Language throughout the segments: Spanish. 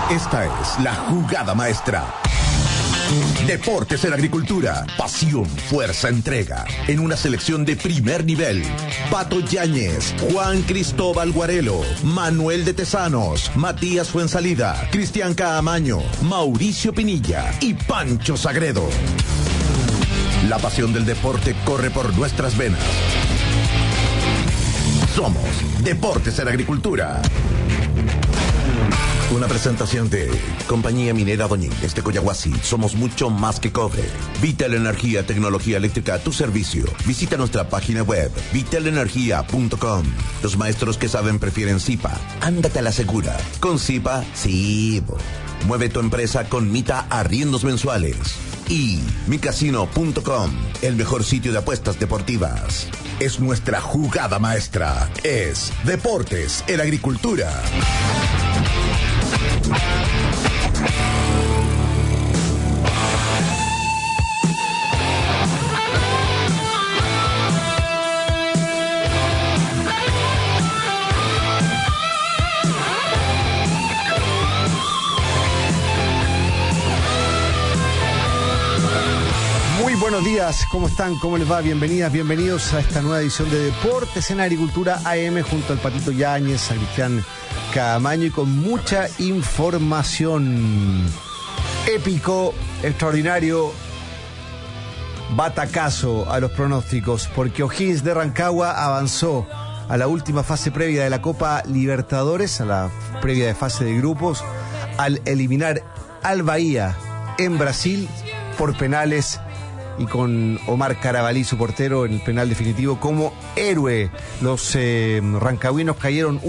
Esta es la jugada maestra. Deportes en Agricultura. Pasión, fuerza, entrega. En una selección de primer nivel. Pato Yáñez, Juan Cristóbal Guarelo, Manuel de Tesanos, Matías Fuensalida, Cristian Caamaño, Mauricio Pinilla y Pancho Sagredo. La pasión del deporte corre por nuestras venas. Somos Deportes en Agricultura. Una presentación de Compañía Minera Doñínguez de Coyahuasi. Somos mucho más que cobre. Vital Energía, tecnología eléctrica a tu servicio. Visita nuestra página web, vitalenergia.com. Los maestros que saben prefieren Zipa. Ándate a la segura. Con Zipa, sí. Mueve tu empresa con Mita Arriendos Mensuales. Y micasino.com, el mejor sitio de apuestas deportivas. Es nuestra jugada maestra. Es Deportes en Agricultura. Buenos días, ¿cómo están? ¿Cómo les va? Bienvenidas, bienvenidos a esta nueva edición de Deportes en Agricultura AM junto al Patito Yáñez, a Cristian Caamaño y con mucha información. Épico, extraordinario, batacazo a los pronósticos, porque O'Higgins de Rancagua avanzó a la última fase previa de la Copa Libertadores, a la previa de fase de grupos, al eliminar al Bahía en Brasil por penales y con Omar Carabalí, su portero, en el penal definitivo como héroe. Los rancagüinos cayeron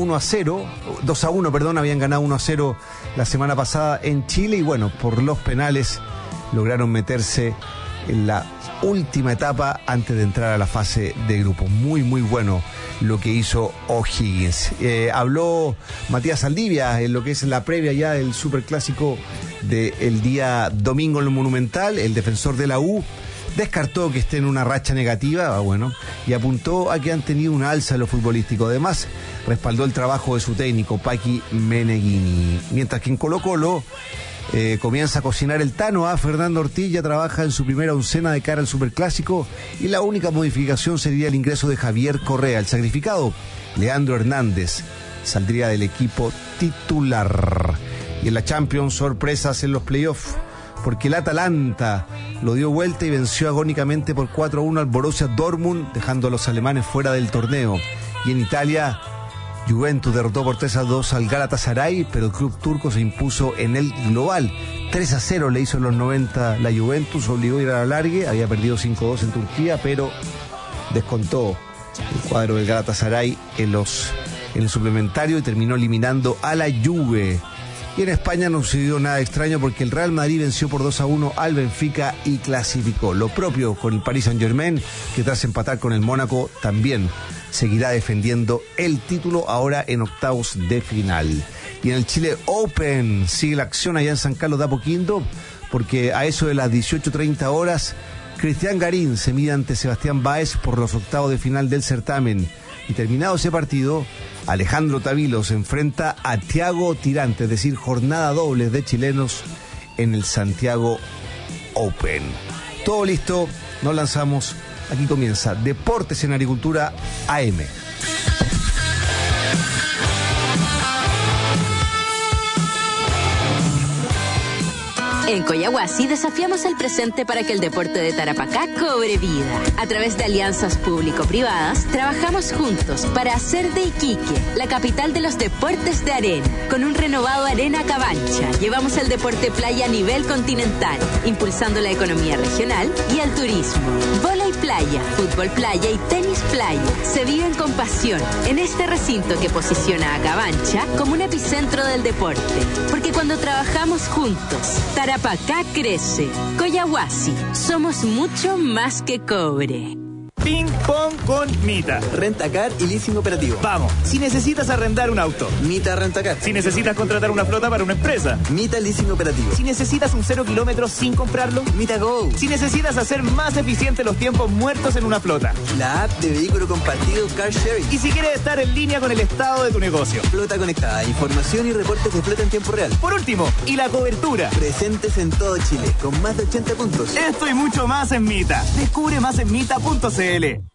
2-1, habían ganado 1-0 la semana pasada en Chile y bueno, por los penales lograron meterse en la última etapa antes de entrar a la fase de grupo. Muy, muy bueno lo que hizo O'Higgins. Habló Matías Saldivia en lo que es la previa ya del superclásico del día domingo en el Monumental. El defensor de la U descartó que esté en una racha negativa, y apuntó a que han tenido una alza en lo futbolístico. Además, respaldó el trabajo de su técnico, Paqui Meneghini. Mientras que en Colo-Colo comienza a cocinar el Tano. Fernando Ortiz ya trabaja en su primera oncena de cara al Superclásico y la única modificación sería el ingreso de Javier Correa. El sacrificado, Leandro Hernández, saldría del equipo titular. Y en la Champions, sorpresas en los playoffs, porque el Atalanta lo dio vuelta y venció agónicamente por 4-1 al Borussia Dortmund, dejando a los alemanes fuera del torneo. Y en Italia, Juventus derrotó por 3-2 al Galatasaray, pero el club turco se impuso en el global. 3-0 le hizo en los 90 la Juventus, obligó a ir a la largue, había perdido 5-2 en Turquía, pero descontó el cuadro del Galatasaray en el suplementario y terminó eliminando a la Juve. Y en España no sucedió nada extraño porque el Real Madrid venció por 2-1 al Benfica y clasificó. Lo propio con el Paris Saint-Germain, que tras empatar con el Mónaco también seguirá defendiendo el título ahora en octavos de final. Y en el Chile Open sigue la acción allá en San Carlos de Apoquindo, porque a eso de las 18:30 horas, Cristian Garín se mide ante Sebastián Báez por los octavos de final del certamen. Y terminado ese partido, Alejandro Tavilo se enfrenta a Thiago Tirante, es decir, jornada doble de chilenos en el Santiago Open. Todo listo, nos lanzamos. Aquí comienza Deportes en Agricultura AM. En Coyahuasi desafiamos el presente para que el deporte de Tarapacá cobre vida. A través de alianzas público-privadas, trabajamos juntos para hacer de Iquique la capital de los deportes de arena. Con un renovado Arena Cabancha, llevamos el deporte playa a nivel continental, impulsando la economía regional y el turismo. Vóley playa, fútbol playa y tenis playa se viven con pasión en este recinto que posiciona a Cabancha como un epicentro del deporte. Porque cuando trabajamos juntos, Tarapacá crece. Coyahuasi, somos mucho más que cobre. Ping pong con Mita. Rentacar y leasing operativo. Vamos, si necesitas arrendar un auto. Mita Rentacar. Si necesitas contratar una flota para una empresa. Mita Leasing Operativo. Si necesitas un 0 kilómetros sin comprarlo. Mita Go. Si necesitas hacer más eficiente los tiempos muertos en una flota. La app de vehículo compartido Car Sharing. Y si quieres estar en línea con el estado de tu negocio. Flota conectada, información y reportes de flota en tiempo real. Por último, y la cobertura. Presentes en todo Chile, con más de 80 puntos. Esto y mucho más en Mita. Descubre más en mita.cl.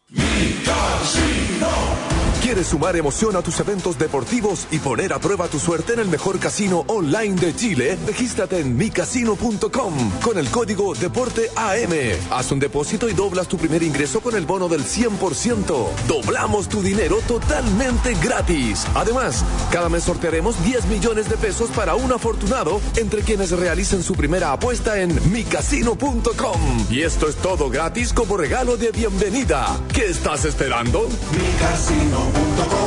¿Quieres sumar emoción a tus eventos deportivos y poner a prueba tu suerte en el mejor casino online de Chile? Regístrate en micasino.com con el código DEPORTEAM. Haz un depósito y doblas tu primer ingreso con el bono del 100%. Doblamos tu dinero totalmente gratis. Además, cada mes sortearemos 10 millones de pesos para un afortunado entre quienes realicen su primera apuesta en micasino.com. Y esto es todo gratis como regalo de bienvenida. ¿Qué estás esperando? Micasino.com.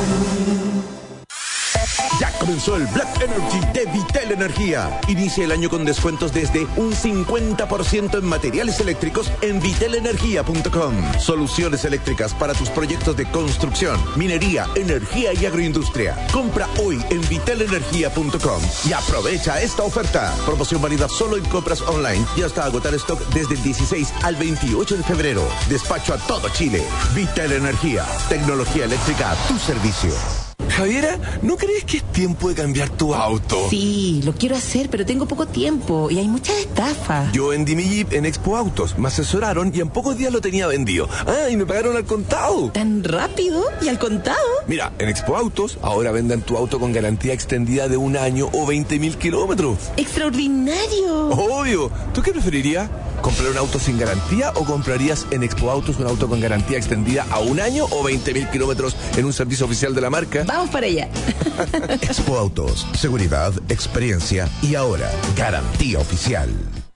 Ya comenzó el Black Energy de Vitel Energía. Inicia el año con descuentos desde un 50% en materiales eléctricos en vitelenergia.com. Soluciones eléctricas para tus proyectos de construcción, minería, energía y agroindustria. Compra hoy en vitelenergia.com y aprovecha esta oferta. Promoción válida solo en compras online y hasta agotar stock desde el 16 al 28 de febrero. Despacho a todo Chile. Vitel Energía. Tecnología eléctrica a tu servicio. Javiera, ¿no crees que es tiempo de cambiar tu auto? Sí, lo quiero hacer, pero tengo poco tiempo y hay muchas estafas. Yo vendí mi Jeep en Expo Autos, me asesoraron y en pocos días lo tenía vendido. Ah, y me pagaron al contado. ¿Tan rápido? ¿Y al contado? Mira, en Expo Autos ahora venden tu auto con garantía extendida de 1 año o 20.000 kilómetros. ¡Extraordinario! Obvio. ¿Tú qué preferirías? ¿Comprar un auto sin garantía o comprarías en Expo Autos un auto con garantía extendida a 1 año o 20.000 kilómetros en un servicio oficial de la marca? Vamos para allá. Expo Autos, seguridad, experiencia y ahora garantía oficial.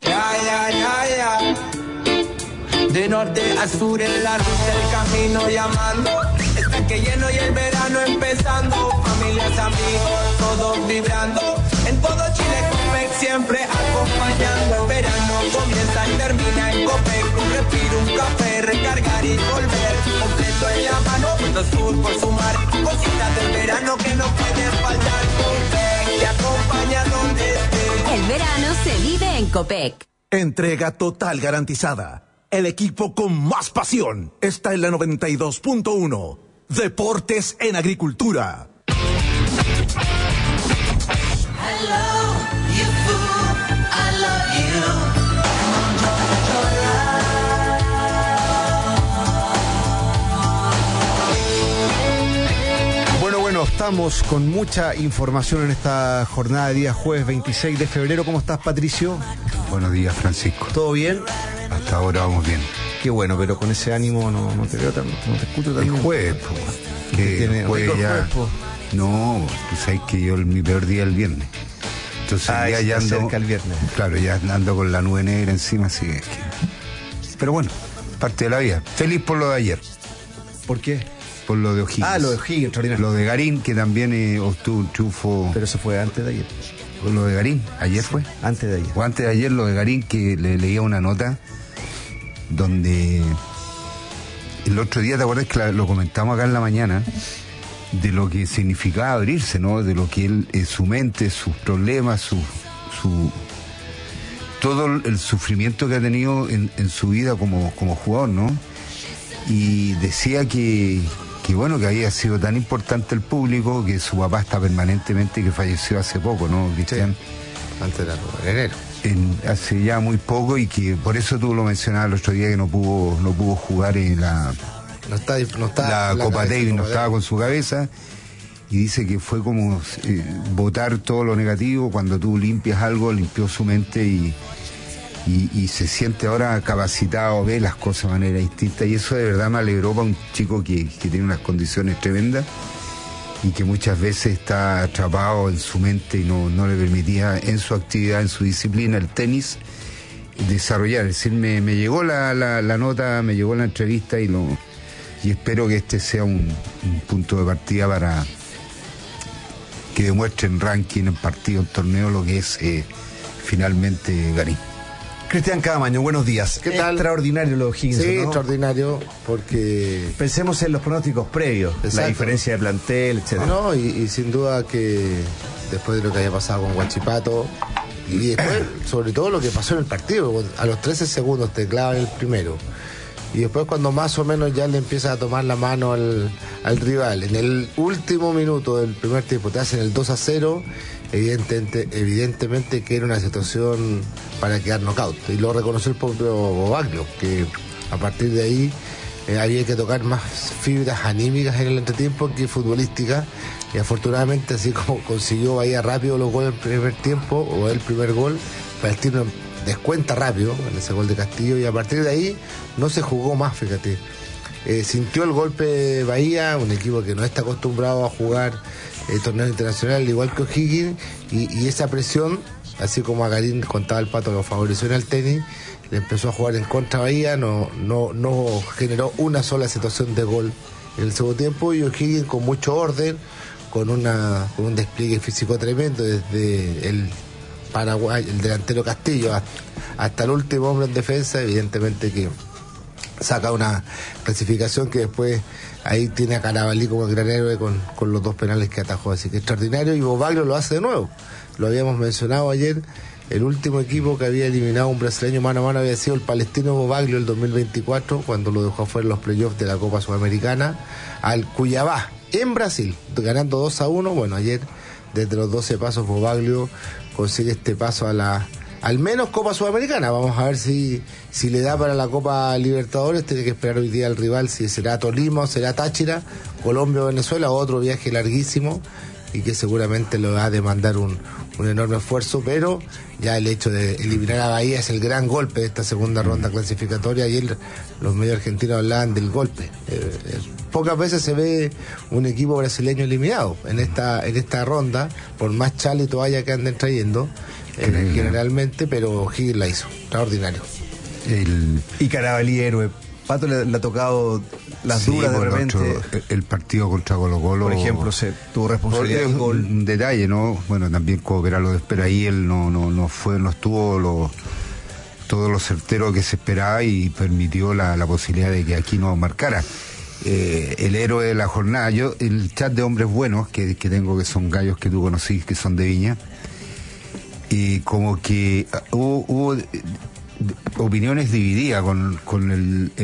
De norte a sur en la ruta el camino llamando. Está que lleno y el verano empezando. Familias, amigos, todos vibrando. En todo Chile Copec siempre acompañando. El verano comienza y termina en Copec. Un respiro, un café, recargar y volver. Completo en la mano, punto sur por sumar. Cositas del verano que no pueden faltar. Copec te acompaña donde estés. El verano se vive en Copec. Entrega total garantizada. El equipo con más pasión está en la 92.1. Deportes en Agricultura. Bueno, estamos con mucha información en esta jornada de día jueves 26 de febrero. ¿Cómo estás, Patricio? Buenos días, Francisco. ¿Todo bien? Hasta ahora vamos bien. Qué bueno, pero con ese ánimo no te veo tan, no te escucho tan El bien. jueves, que el jueves ya. No, tú sabes que yo mi peor día es el viernes. Entonces ya ando cerca el viernes. Claro, ya ando con la nube negra encima, así que. Pero bueno, parte de la vida. Feliz por lo de ayer. ¿Por qué? Por lo de O'Higgins. Ah, lo de O'Higgins, extraordinario. Lo de Garín, que también obtuvo un triunfo. Pero eso fue antes de ayer. Lo de Garín, ayer fue. Antes de ayer. O antes de ayer, lo de Garín, que le leía una nota donde el otro día, ¿te acuerdas que lo comentamos acá en la mañana? De lo que significaba abrirse, ¿no? De lo que él, su mente, sus problemas, todo el sufrimiento que ha tenido en su vida como jugador, ¿no? Y decía que bueno, que había sido tan importante el público, que su papá está permanentemente, que falleció hace poco, ¿no, Cristian? Sí, antes de enero. Hace ya muy poco, y que por eso tú lo mencionabas el otro día, que no pudo jugar en la Copa Davis, no estaba con su cabeza, y dice que fue como botar todo lo negativo. Cuando tú limpias algo, limpió su mente y se siente ahora capacitado, ve las cosas de manera distinta, y eso de verdad me alegró para un chico que tiene unas condiciones tremendas y que muchas veces está atrapado en su mente y no le permitía en su actividad, en su disciplina, el tenis, desarrollar. Es decir, me llegó la nota, me llegó la entrevista y espero que este sea un punto de partida para que demuestre en ranking, en partido, en torneo, lo que es finalmente Garín. Cristian Camaño, buenos días. ¿Qué tal? Extraordinario lo de O'Higgins, Sí, ¿no? extraordinario, porque... Pensemos en los pronósticos previos, Exacto. La diferencia de plantel, etcétera. No, y sin duda que después de lo que haya pasado con Huachipato, y después, sobre todo lo que pasó en el partido, a los 13 segundos te clavan el primero, y después cuando más o menos ya le empiezas a tomar la mano al rival, en el último minuto del primer tiempo te hacen el 2-0, evidentemente que era una situación para quedar knockout, y lo reconoció el propio Bobaglio, que a partir de ahí había que tocar más fibras anímicas en el entretiempo que futbolísticas, y afortunadamente, así como consiguió Bahía rápido los goles del primer tiempo, o el primer gol, Palestino descuenta rápido en ese gol de Castillo, y a partir de ahí no se jugó más, fíjate. Sintió el golpe Bahía, un equipo que no está acostumbrado a jugar torneos internacionales, igual que O'Higgins, y esa presión, así como a Garín contaba el Pato, lo favoreció en el tenis, le empezó a jugar en contra a Bahía, no generó una sola situación de gol en el segundo tiempo, y O'Higgins con mucho orden, con un despliegue físico tremendo, desde el Paraguay, el delantero Castillo, hasta el último hombre en defensa, evidentemente que saca una clasificación que después ahí tiene a Carabalí como el gran héroe con los 2 penales que atajó, así que extraordinario, y Bobaglio lo hace de nuevo. Lo habíamos mencionado ayer, el último equipo que había eliminado a un brasileño mano a mano había sido el Palestino Bobaglio el 2024, cuando lo dejó afuera en los playoffs de la Copa Sudamericana al Cuiabá en Brasil, ganando 2-1. Bueno, ayer desde los 12 pasos Bobaglio consigue este paso a al menos Copa Sudamericana. Vamos a ver si le da para la Copa Libertadores. Tiene que esperar hoy día al rival, si será Tolima o será Táchira, Colombia o Venezuela, otro viaje larguísimo y que seguramente lo va a demandar un enorme esfuerzo, pero ya el hecho de eliminar a Bahía es el gran golpe de esta segunda ronda clasificatoria. Ayer los medios argentinos hablaban del golpe. Pocas veces se ve un equipo brasileño eliminado en esta ronda, por más chale y toalla que anden trayendo generalmente, pero Higgins la hizo, extraordinario. Y Carabalí héroe. Pato le ha tocado las duras de repente. El partido contra Colo-Colo, por ejemplo, tuvo responsabilidad del gol. Un detalle, ¿no? Bueno, también cooperar lo de espera ahí, él no estuvo todo lo certero que se esperaba y permitió la posibilidad de que aquí no marcara. El héroe de la jornada, el chat de hombres buenos que tengo, que son gallos que tú conocís, que son de Viña, y como que hubo opiniones divididas con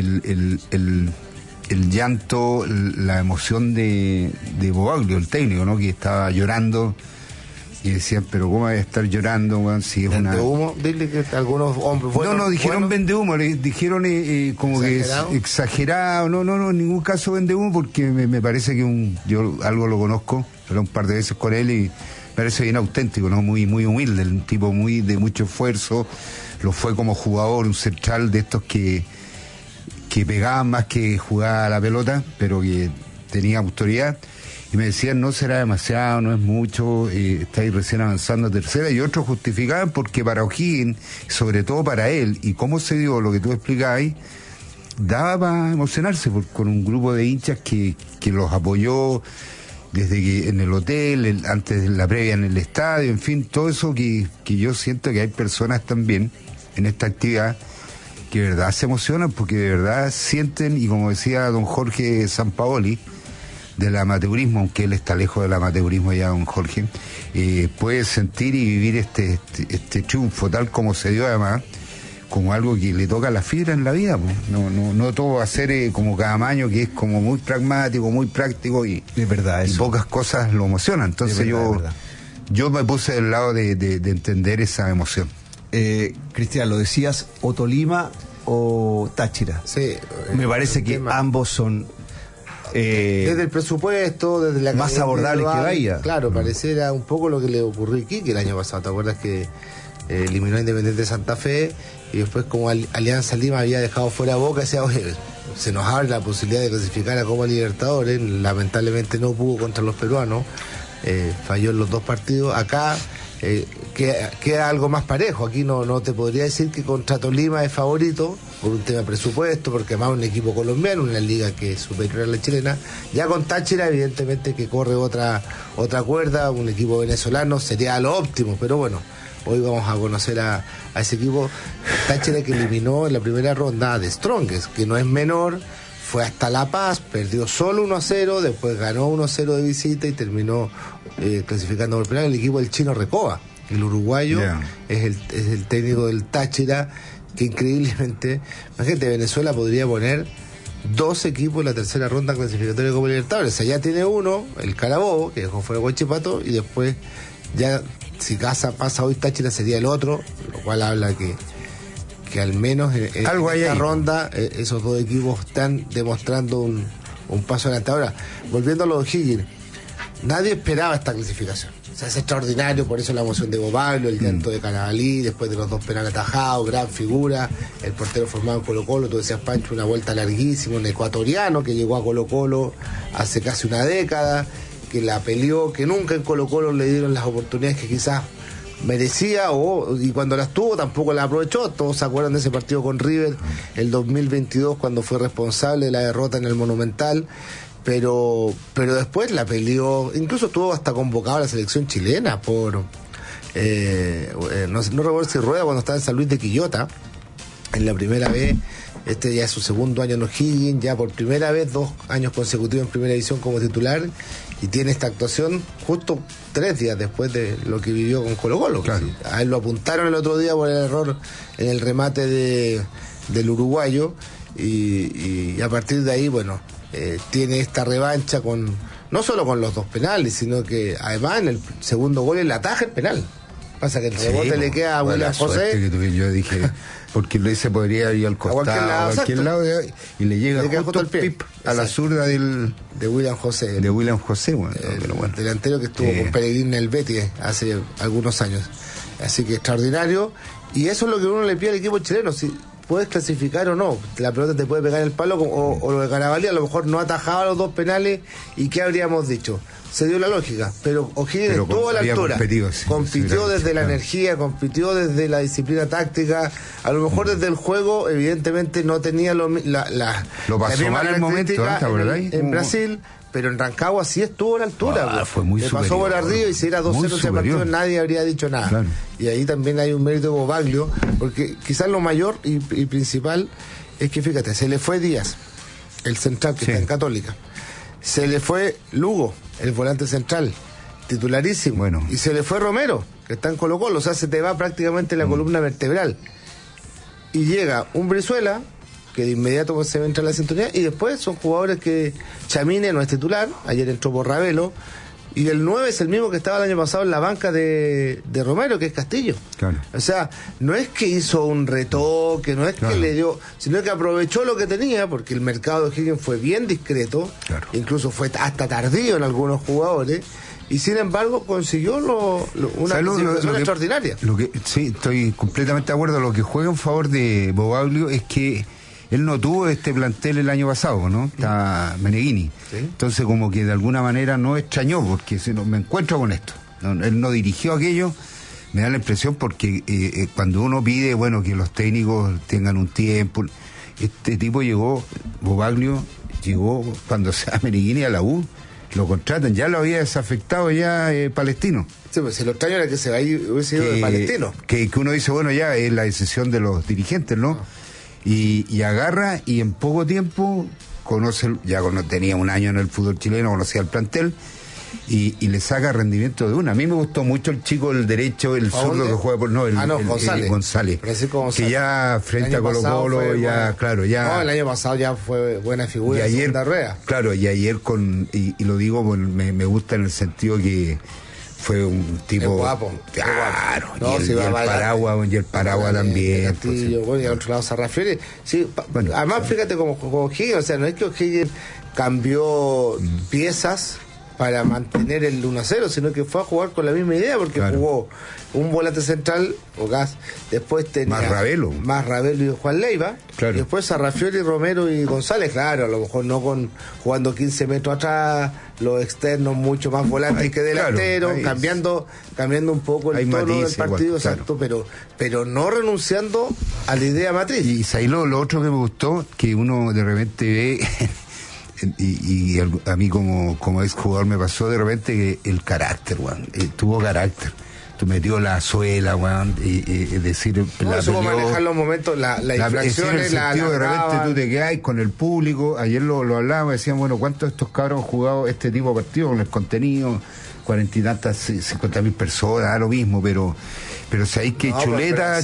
el llanto, la emoción de Bobaglio, el técnico, ¿no? Que estaba llorando y decían, pero ¿cómo va a estar llorando, man? Si es una... humo, dile que algunos hombres buenos... No, dijeron vende humo, dijeron como ¿exagerado? Que exagerado, no, en ningún caso vende humo, porque me parece que yo algo lo conozco, pero un par de veces con él y parece bien auténtico, ¿no? Muy humilde, un tipo de mucho esfuerzo. Lo fue como jugador, un central de estos que pegaban más que jugaba a la pelota, pero que tenía autoridad. Y me decían, no será demasiado, no es mucho, estáis recién avanzando a tercera, y otros justificaban porque para O'Higgins, sobre todo para él, y cómo se dio lo que tú explicabas, daba para emocionarse con un grupo de hinchas que los apoyó desde que en el hotel, antes de la previa en el estadio, en fin, todo eso que yo siento que hay personas también en esta actividad que de verdad se emocionan, porque de verdad sienten, y como decía don Jorge Sampaoli, del amateurismo, aunque él está lejos del amateurismo ya, don Jorge, puede sentir y vivir este triunfo tal como se dio, además como algo que le toca la fibra en la vida, pues. No todo va a ser como Camaño, que es como muy pragmático, muy práctico, y es verdad, y pocas cosas lo emocionan. Entonces yo me puse del lado de entender esa emoción. Cristian, lo decías, o Tolima o Táchira. Sí, me parece que ambos son desde el presupuesto, desde la más abordables que Bahía. Claro, pareciera un poco lo que le ocurrió a Iquique el año pasado. ¿Te acuerdas que eliminó a Independiente de Santa Fe y después, como Alianza Lima había dejado fuera a Boca, decía, oye, se nos abre la posibilidad de clasificar a Copa Libertadores? Lamentablemente no pudo contra los peruanos, falló en los 2 partidos. Acá queda algo más parejo. Aquí no te podría decir que contra Tolima es favorito por un tema de presupuesto, porque además es un equipo colombiano, una liga que es superior a la chilena. Ya con Táchira, evidentemente que corre otra cuerda, un equipo venezolano sería lo óptimo, pero bueno, Hoy vamos a conocer a ese equipo Táchira que eliminó en la primera ronda de Strongest, que no es menor, fue hasta La Paz, perdió solo 1-0, después ganó 1-0 de visita y terminó clasificando por penal el equipo del Chino Recoba, el uruguayo, es el técnico del Táchira, que increíblemente, imagínate, Venezuela podría poner 2 equipos en la tercera ronda clasificatoria de Copa Libertadores. O sea, ya tiene uno, el Carabobo, que dejó fuera Huachipato, y después ya, si pasa hoy Táchira, sería el otro, lo cual habla que al menos en esta ronda esos 2 equipos están demostrando un paso adelante. Ahora, volviendo a los O'Higgins, nadie esperaba esta clasificación. O sea, es extraordinario, por eso la emoción de Bobaglio, el llanto de Carabalí, después de los 2 penales atajados, gran figura, el portero formado en Colo-Colo, tú decías, Pancho, una vuelta larguísima, un ecuatoriano que llegó a Colo-Colo hace casi una década, que la peleó, que nunca en Colo-Colo le dieron las oportunidades que quizás merecía, y cuando las tuvo tampoco las aprovechó. Todos se acuerdan de ese partido con River el 2022, cuando fue responsable de la derrota en el Monumental. Pero después la peleó, incluso estuvo hasta convocado a la selección chilena por no recuerdo si Rueda, cuando estaba en San Luis de Quillota en la primera vez. Este ya es su segundo año en O'Higgins, ya por primera vez 2 años consecutivos en primera división como titular, y tiene esta actuación justo 3 días después de lo que vivió con Colo-Colo. Claro. A él lo apuntaron el otro día por el error en el remate del uruguayo, y a partir de ahí, bueno, tiene esta revancha no solo con los 2 penales, sino que además en el segundo gol él ataja el penal. Pasa que el rebote le queda a William José. Yo dije, porque se podría ir al costado, a cualquier lado, y le llega justo el pip a la zurda de William José. De William José, pero bueno. Delantero que estuvo con Pellegrini en el Betis hace algunos años. Así que extraordinario. Y eso es lo que uno le pide al equipo chileno. Si puedes clasificar o no, la pelota te puede pegar en el palo, o lo de Carabalí, a lo mejor no atajaba los 2 penales, y ¿qué habríamos dicho? Se dio la lógica, pero O'Higgins estuvo a la altura, compitió desde la energía, compitió desde la disciplina táctica, a lo mejor desde el juego, evidentemente no tenía lo pasó mal el momento en Brasil, pero en Rancagua sí estuvo a la altura. Fue muy le superior, pasó por arriba, y si era 2-0 ese partido nadie habría dicho nada. Claro. Y ahí también hay un mérito de Bobaglio, porque quizás lo mayor y principal es que, fíjate, se le fue Díaz, el central que está en Católica, se le fue Lugo, el volante central, titularísimo, y se le fue Romero, que está en Colo-Colo, o sea, se te va prácticamente la columna vertebral, y llega un Brizuela que de inmediato se entra en la sintonía, y después son jugadores que Chamine no es titular, ayer entró por Ravelo, y el 9 es el mismo que estaba el año pasado en la banca de Romero, que es Castillo. Claro. O sea, no es que hizo un retoque, no es que le dio, sino que aprovechó lo que tenía, porque el mercado de O'Higgins fue bien discreto, incluso fue hasta tardío en algunos jugadores, y sin embargo consiguió una situación extraordinaria. Sí, estoy completamente de acuerdo. Lo que juega en favor de Bobaglio es que él no tuvo este plantel el año pasado, ¿no? Está Meneghini. ¿Sí? Entonces, como que de alguna manera no extrañó, porque me encuentro con esto. Él no dirigió aquello, me da la impresión, porque cuando uno pide, que los técnicos tengan un tiempo, este tipo Bobaglio llegó cuando sea Meneghini a la U, lo contratan, ya lo había desafectado ya Palestino. Sí, pues si lo extraño era que se hubiese ido de Palestino. Que uno dice, ya es la decisión de los dirigentes, ¿no? Y agarra, y en poco tiempo tenía un año en el fútbol chileno, conocía el plantel, y le saca rendimiento de una. A mí me gustó mucho el chico del derecho, el zurdo que juega por... González. Que ya frente a Colo-Colo, el año pasado ya fue buena figura en segunda rueda. Claro, y ayer y lo digo, me gusta en el sentido que fue un tipo guapo. Claro, y el Paraguas también. Y al otro lado Sarrafiori. Sí, además fíjate como O'Higgins, o sea, no es que O'Higgins cambió piezas para mantener el 1-0, sino que fue a jugar con la misma idea, porque jugó un volante central, Ocas, después tenía más Ravelo y Juan Leiva, y después Sarrafiori, Romero y González, a lo mejor no jugando 15 metros atrás, los externos mucho más volantes que delanteros, cambiando un poco el tono del partido, pero no renunciando a la idea matriz. Y ahí lo otro que me gustó, que uno de repente ve y a mí como exjugador me pasó de repente que el carácter, tuvo carácter. metió la suela, weón, y decir, no, supo manejar los momentos, la infracción, el sentido de repente tú te quedas con el público. Ayer lo hablábamos, decían, bueno, ¿cuántos de estos cabros han jugado este tipo de partidos con el contenido? 40 y tantas, 50.000 personas, da lo mismo, pero sabéis que no, chuleta,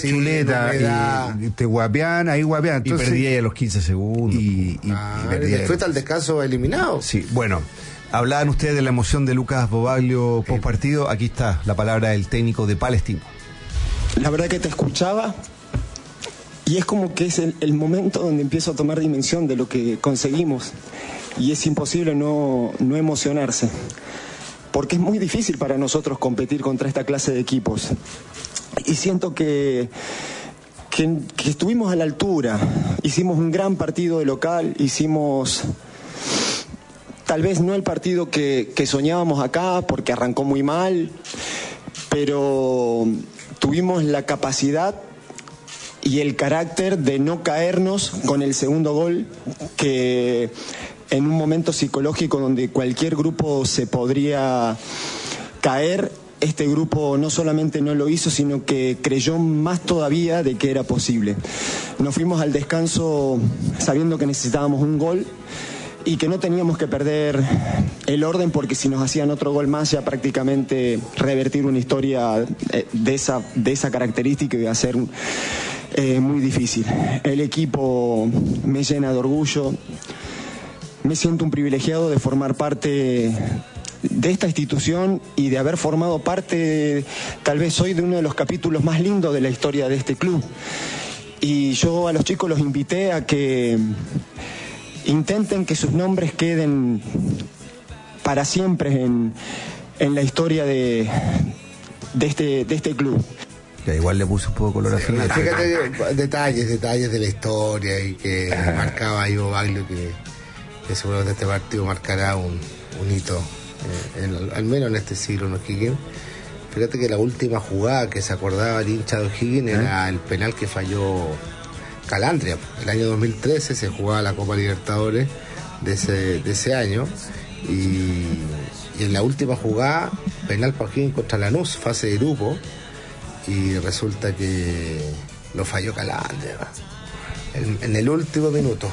y te guapean, ahí guapean. Entonces, y perdí a los 15 segundos. Y después al descanso eliminado. Sí, bueno. Hablaban ustedes de la emoción de Lucas Bobaglio post partido. Aquí está la palabra del técnico de Palestino. La verdad que te escuchaba y es como que es el momento donde empiezo a tomar dimensión de lo que conseguimos y es imposible no emocionarse, porque es muy difícil para nosotros competir contra esta clase de equipos y siento que estuvimos a la altura. Hicimos un gran partido de local, hicimos tal vez no el partido que soñábamos acá porque arrancó muy mal, pero tuvimos la capacidad y el carácter de no caernos con el segundo gol, que en un momento psicológico donde cualquier grupo se podría caer, este grupo no solamente no lo hizo, sino que creyó más todavía de que era posible. Nos fuimos al descanso sabiendo que necesitábamos un gol y que no teníamos que perder el orden, porque si nos hacían otro gol más ya prácticamente revertir una historia de esa característica iba a ser muy difícil. El equipo me llena de orgullo, me siento un privilegiado de formar parte de esta institución y de haber formado parte tal vez hoy de uno de los capítulos más lindos de la historia de este club. Y yo a los chicos los invité a que intenten que sus nombres queden para siempre en la historia de este club. Ya, igual le puse un poco color sí, final. Fíjate detalles de la historia y que marcaba Ivo Baglio, que seguramente este partido marcará un hito, al menos en este siglo en O'Higgins. Fíjate que la última jugada que se acordaba el hincha de O'Higgins era el penal que falló Calandria. El año 2013 se jugaba la Copa Libertadores de ese año y en la última jugada penal para O'Higgins contra Lanús, fase de grupo, y resulta que lo falló Calandria en el último minuto,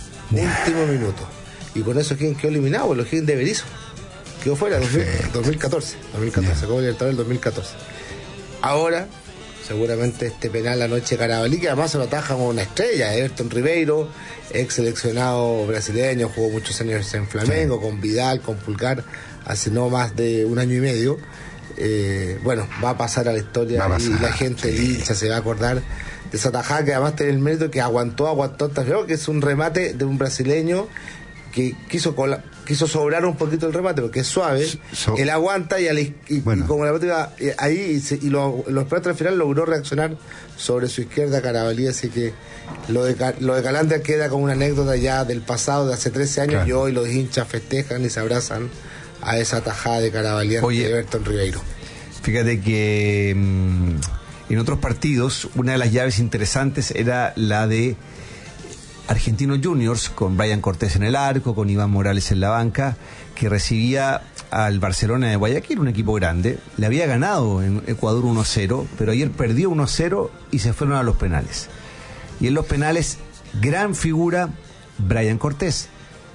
y con eso O'Higgins quedó eliminado. El O'Higgins de Berizzo quedó fuera 2014 Copa Libertadores 2014. Ahora seguramente este penal anoche Carabalí, que además se lo ataja como una estrella, Everton Ribeiro, ex seleccionado brasileño, jugó muchos años en Flamengo, con Vidal, con Pulgar, hace no más de un año y medio. Bueno, va a pasar a la historia y la gente hincha se va a acordar de esa tajada, que además tiene el mérito que aguantó hasta final, que es un remate de un brasileño que quiso sobrar un poquito el remate porque es suave, él aguanta y como la pelota iba ahí y lo esperó hasta el final, logró reaccionar sobre su izquierda Carabalí, así que lo de Calandria queda como una anécdota ya del pasado de hace 13 años, claro. Y hoy los hinchas festejan y se abrazan a esa tajada de Carabalí de Everton Ribeiro. Fíjate que en otros partidos una de las llaves interesantes era la de Argentinos Juniors, con Brian Cortés en el arco, con Iván Morales en la banca, que recibía al Barcelona de Guayaquil, un equipo grande. Le había ganado en Ecuador 1-0, pero ayer perdió 1-0 y se fueron a los penales. Y en los penales, gran figura Brian Cortés,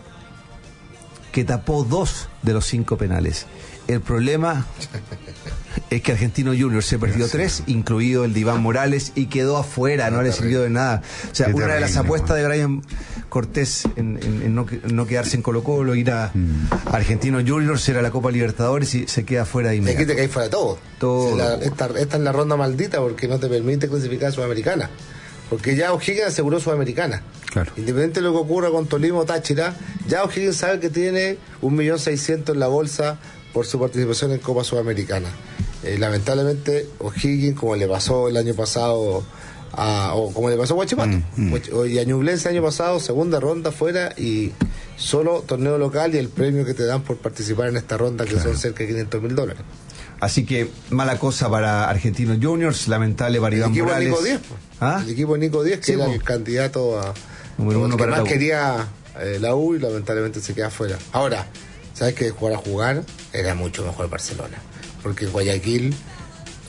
que tapó 2 de los 5 penales. El problema es que Argentino Juniors se perdió 3, incluido el de Iván Morales, y quedó afuera, no le sirvió de nada. O sea, una de las apuestas de Brian Cortés en no quedarse en Colo-Colo, ir a Argentino Juniors, era la Copa Libertadores y se queda fuera de inmediato. Te quita que hay fuera de todo. Esta es la ronda maldita porque no te permite clasificar a Sudamericana. Porque ya O'Higgins aseguró Sudamericana. Claro. Independiente de lo que ocurra con Tolima o Táchira, ya O'Higgins sabe que tiene 1.600.000 en la bolsa por su participación en Copa Sudamericana. Lamentablemente O'Higgins, como le pasó el año pasado o como le pasó a Huachipato y a Ñublense el año pasado, segunda ronda fuera y solo torneo local y el premio que te dan por participar en esta ronda, que son cerca de $500.000. Así que mala cosa para Argentinos Juniors, lamentable para Iván Morales. Nico Díez, el equipo Nico Díez, que era el candidato a número 1 para la U. Quería la U y lamentablemente se queda fuera. Ahora, ¿sabes que jugar era mucho mejor Barcelona? Porque Guayaquil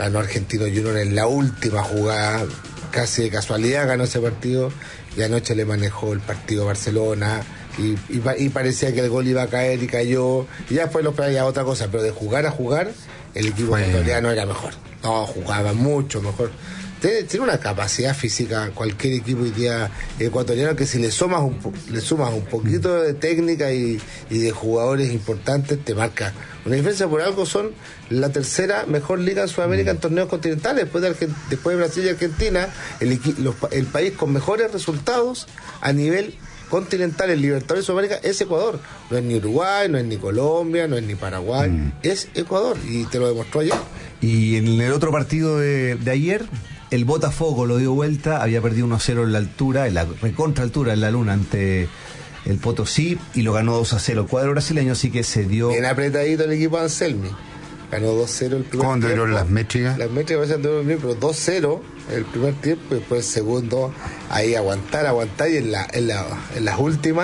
ganó Argentino Junior en la última jugada, casi de casualidad ganó ese partido, y anoche le manejó el partido a Barcelona, y parecía que el gol iba a caer y cayó, y ya después ya otra cosa, pero de jugar a jugar, el equipo ecuatoriano era mejor. No, jugaba mucho mejor. Tiene una capacidad física cualquier equipo hoy día ecuatoriano, que si le sumas un poquito de técnica y de jugadores importantes, te marca una diferencia. Por algo son la tercera mejor liga en Sudamérica en torneos continentales, después de Brasil y Argentina, el país con mejores resultados a nivel continental en Libertadores de Sudamérica es Ecuador. No es ni Uruguay, no es ni Colombia, no es ni Paraguay, es Ecuador, y te lo demostró ayer. Y en el otro partido de ayer, el Botafogo lo dio vuelta, había perdido 1-0 en la altura, en la recontra altura en la luna ante el Potosí, y lo ganó 2-0 el cuadro brasileño, así que se dio... Bien apretadito el equipo de Anselmi. Ganó 2-0 el primer tiempo. ¿Cómo dieron las métricas? Las métricas parecían de bien, pero 2-0 el primer tiempo, y después el segundo, ahí aguantar, y en las últimas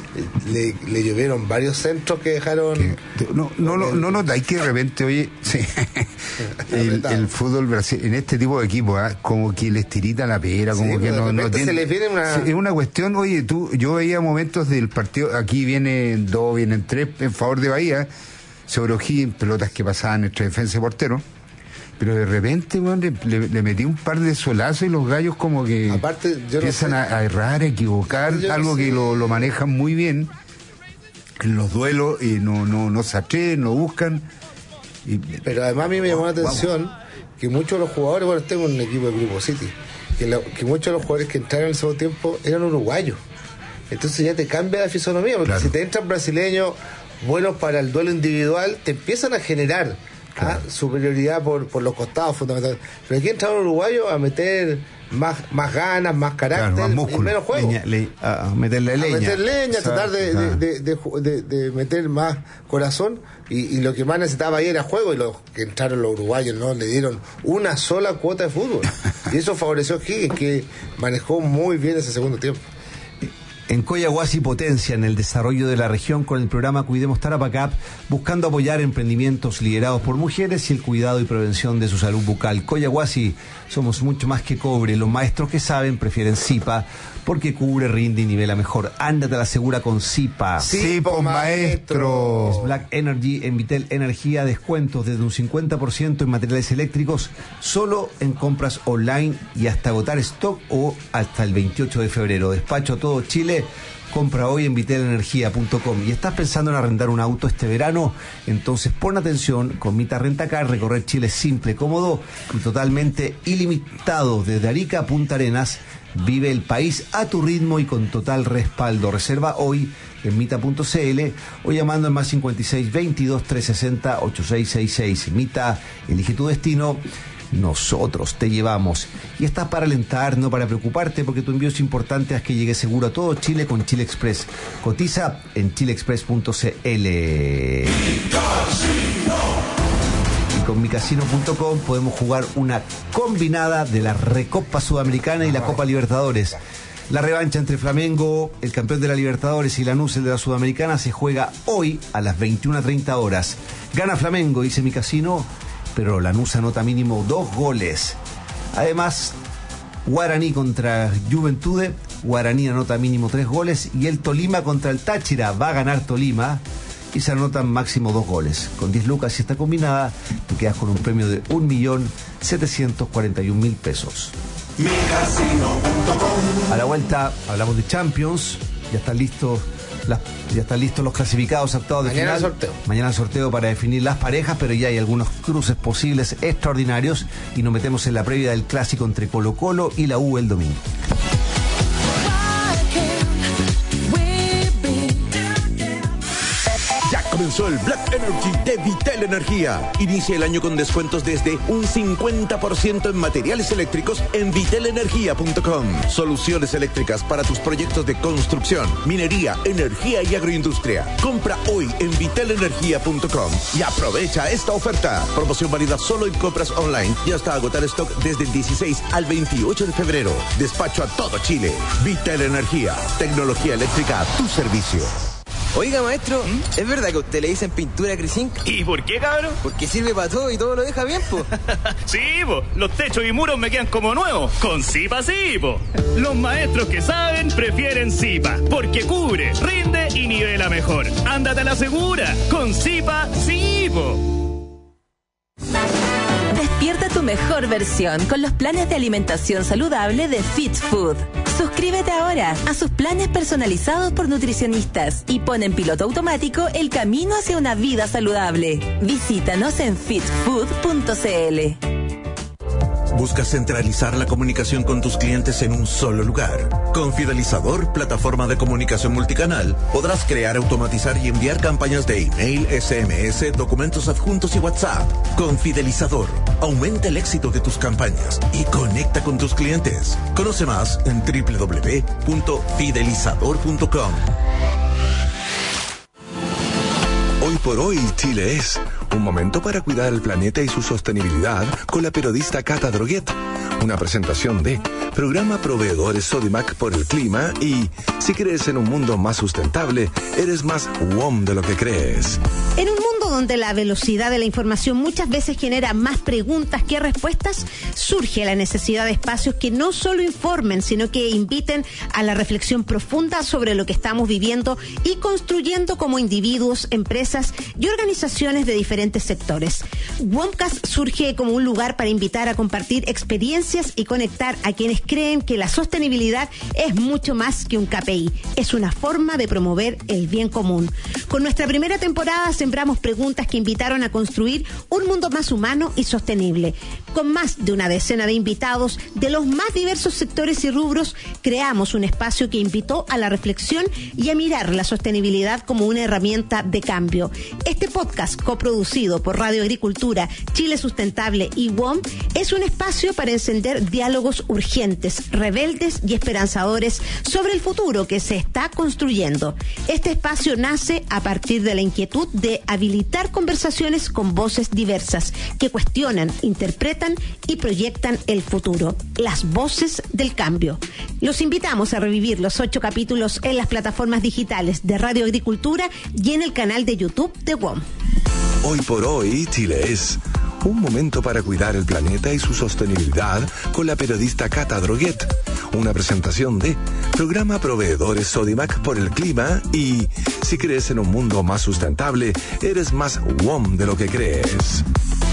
le llovieron varios centros que dejaron... No, hay que de repente, oye, sí, el fútbol brasileño, en este tipo de equipos, como que les tirita la pera, como que no tiene... Se les viene es una cuestión, oye, yo veía momentos del partido, aquí vienen 2, vienen 3 en favor de Bahía, sobre O'Higgins, pelotas que pasaban entre defensa y portero, pero de repente, bueno, le metí un par de solazos y los gallos como que empiezan a errar, a equivocar, algo que lo manejan muy bien en los duelos, y no se atreven, no buscan. Pero además a mí me llamó la atención que muchos de los jugadores, bueno, tengo un equipo de Grupo City, que muchos de los jugadores que entraron en el segundo tiempo eran uruguayos. Entonces ya te cambia la fisonomía, porque si te entran brasileños buenos para el duelo individual, te empiezan a generar superioridad por los costados fundamentalmente. Pero aquí entraron uruguayos a meter más ganas, más carácter, más músculo, y menos juego. A meterle leña. A meter leña, tratar de meter más corazón, y lo que más necesitaba ahí era juego, y los que entraron los uruguayos no le dieron una sola cuota de fútbol. Y eso favoreció a Higgins, que manejó muy bien ese segundo tiempo. En Coyahuasi potencia en el desarrollo de la región con el programa Cuidemos Tarapacá, buscando apoyar emprendimientos liderados por mujeres y el cuidado y prevención de su salud bucal. Coyahuasi, somos mucho más que cobre. Los maestros que saben prefieren Zipa, porque cubre, rinde y nivela mejor. Ándate a la segura con Zipa. Zipa, maestro. Es Black Energy en Vitel Energía, descuentos desde un 50% en materiales eléctricos, solo en compras online y hasta agotar stock o hasta el 28 de febrero. Despacho a todo Chile. Compra hoy en vitelenergia.com. ¿Y estás pensando en arrendar un auto este verano? Entonces pon atención, con Mita Rentacar recorrer Chile es simple, cómodo y totalmente ilimitado. Desde Arica a Punta Arenas, vive el país a tu ritmo y con total respaldo. Reserva hoy en mita.cl o llamando al más 56 22 360 8666. Mita, elige tu destino. Nosotros te llevamos. Y estás para alentar, no para preocuparte, porque tu envío es importante. Haz que llegue seguro a todo Chile con Chile Express. Cotiza en chileexpress.cl. Y con micasino.com podemos jugar una combinada de la Recopa Sudamericana y la Copa Libertadores. La revancha entre Flamengo, el campeón de la Libertadores, y Lanús, el de la Sudamericana, se juega hoy a las 21:30 horas. Gana Flamengo, dice mi casino, pero Lanús anota mínimo 2 goles. Además, Guaraní contra Juventude, Guaraní anota mínimo 3 goles, y el Tolima contra el Táchira, va a ganar Tolima y se anotan máximo 2 goles. Con 10 lucas y esta combinada, te quedas con un premio de 1.741.000 pesos. A la vuelta hablamos de Champions, ya están listos los clasificados, octavos de final. Mañana el sorteo para definir las parejas, pero ya hay algunos cruces posibles extraordinarios y nos metemos en la previa del clásico entre Colo-Colo y la U el domingo. Comenzó el Black Energy de Vitel Energía. Inicia el año con descuentos desde un 50% en materiales eléctricos en vitelenergia.com. Soluciones eléctricas para tus proyectos de construcción, minería, energía y agroindustria. Compra hoy en vitelenergia.com y aprovecha esta oferta. Promoción válida solo en compras online y hasta agotar stock desde el 16 al 28 de febrero. Despacho a todo Chile. Vitel Energía. Tecnología eléctrica a tu servicio. Oiga, maestro, ¿es verdad que a usted le dicen pintura Crisink? ¿Y por qué, cabrón? Porque sirve para todo y todo lo deja bien, po. Sí, po. Los techos y muros me quedan como nuevos. Con Zipa sí, po. Los maestros que saben prefieren Zipa. Porque cubre, rinde y nivela mejor. Ándate a la segura. Con Zipa sí, po. Despierta tu mejor versión con los planes de alimentación saludable de Fit Food. Suscríbete ahora a sus planes personalizados por nutricionistas y pon en piloto automático el camino hacia una vida saludable. Visítanos en fitfood.cl. ¿Buscas centralizar la comunicación con tus clientes en un solo lugar? Con Fidelizador, plataforma de comunicación multicanal, podrás crear, automatizar y enviar campañas de email, SMS, documentos adjuntos y WhatsApp. Con Fidelizador, aumenta el éxito de tus campañas y conecta con tus clientes. Conoce más en www.fidelizador.com. Hoy por hoy, Chile es un momento para cuidar el planeta y su sostenibilidad con la periodista Cata Droguet. Una presentación de Programa Proveedores Sodimac por el Clima y si crees en un mundo más sustentable, eres más WOM de lo que crees. En un mundo donde la velocidad de la información muchas veces genera más preguntas que respuestas, surge la necesidad de espacios que no solo informen, sino que inviten a la reflexión profunda sobre lo que estamos viviendo y construyendo como individuos, empresas y organizaciones de diferentes sectores. WOMcast surge como un lugar para invitar a compartir experiencias y conectar a quienes creen que la sostenibilidad es mucho más que un KPI, es una forma de promover el bien común. Con nuestra primera temporada sembramos preguntas que invitaron a construir un mundo más humano y sostenible. Con más de una decena de invitados de los más diversos sectores y rubros, creamos un espacio que invitó a la reflexión y a mirar la sostenibilidad como una herramienta de cambio. Este podcast, coproducido por Radio Agricultura, Chile Sustentable y WOM, es un espacio para encender diálogos urgentes, rebeldes y esperanzadores sobre el futuro que se está construyendo. Este espacio nace a partir de la inquietud de habilitar conversaciones con voces diversas que cuestionan, interpretan y proyectan el futuro. Las voces del cambio. Los invitamos a revivir los 8 capítulos en las plataformas digitales de Radio Agricultura y en el canal de YouTube de WOM. Hoy por hoy, Chile es un momento para cuidar el planeta y su sostenibilidad con la periodista Cata Droguet. Una presentación de Programa Proveedores Sodimac por el Clima y si crees en un mundo más sustentable, eres más WOM de lo que crees.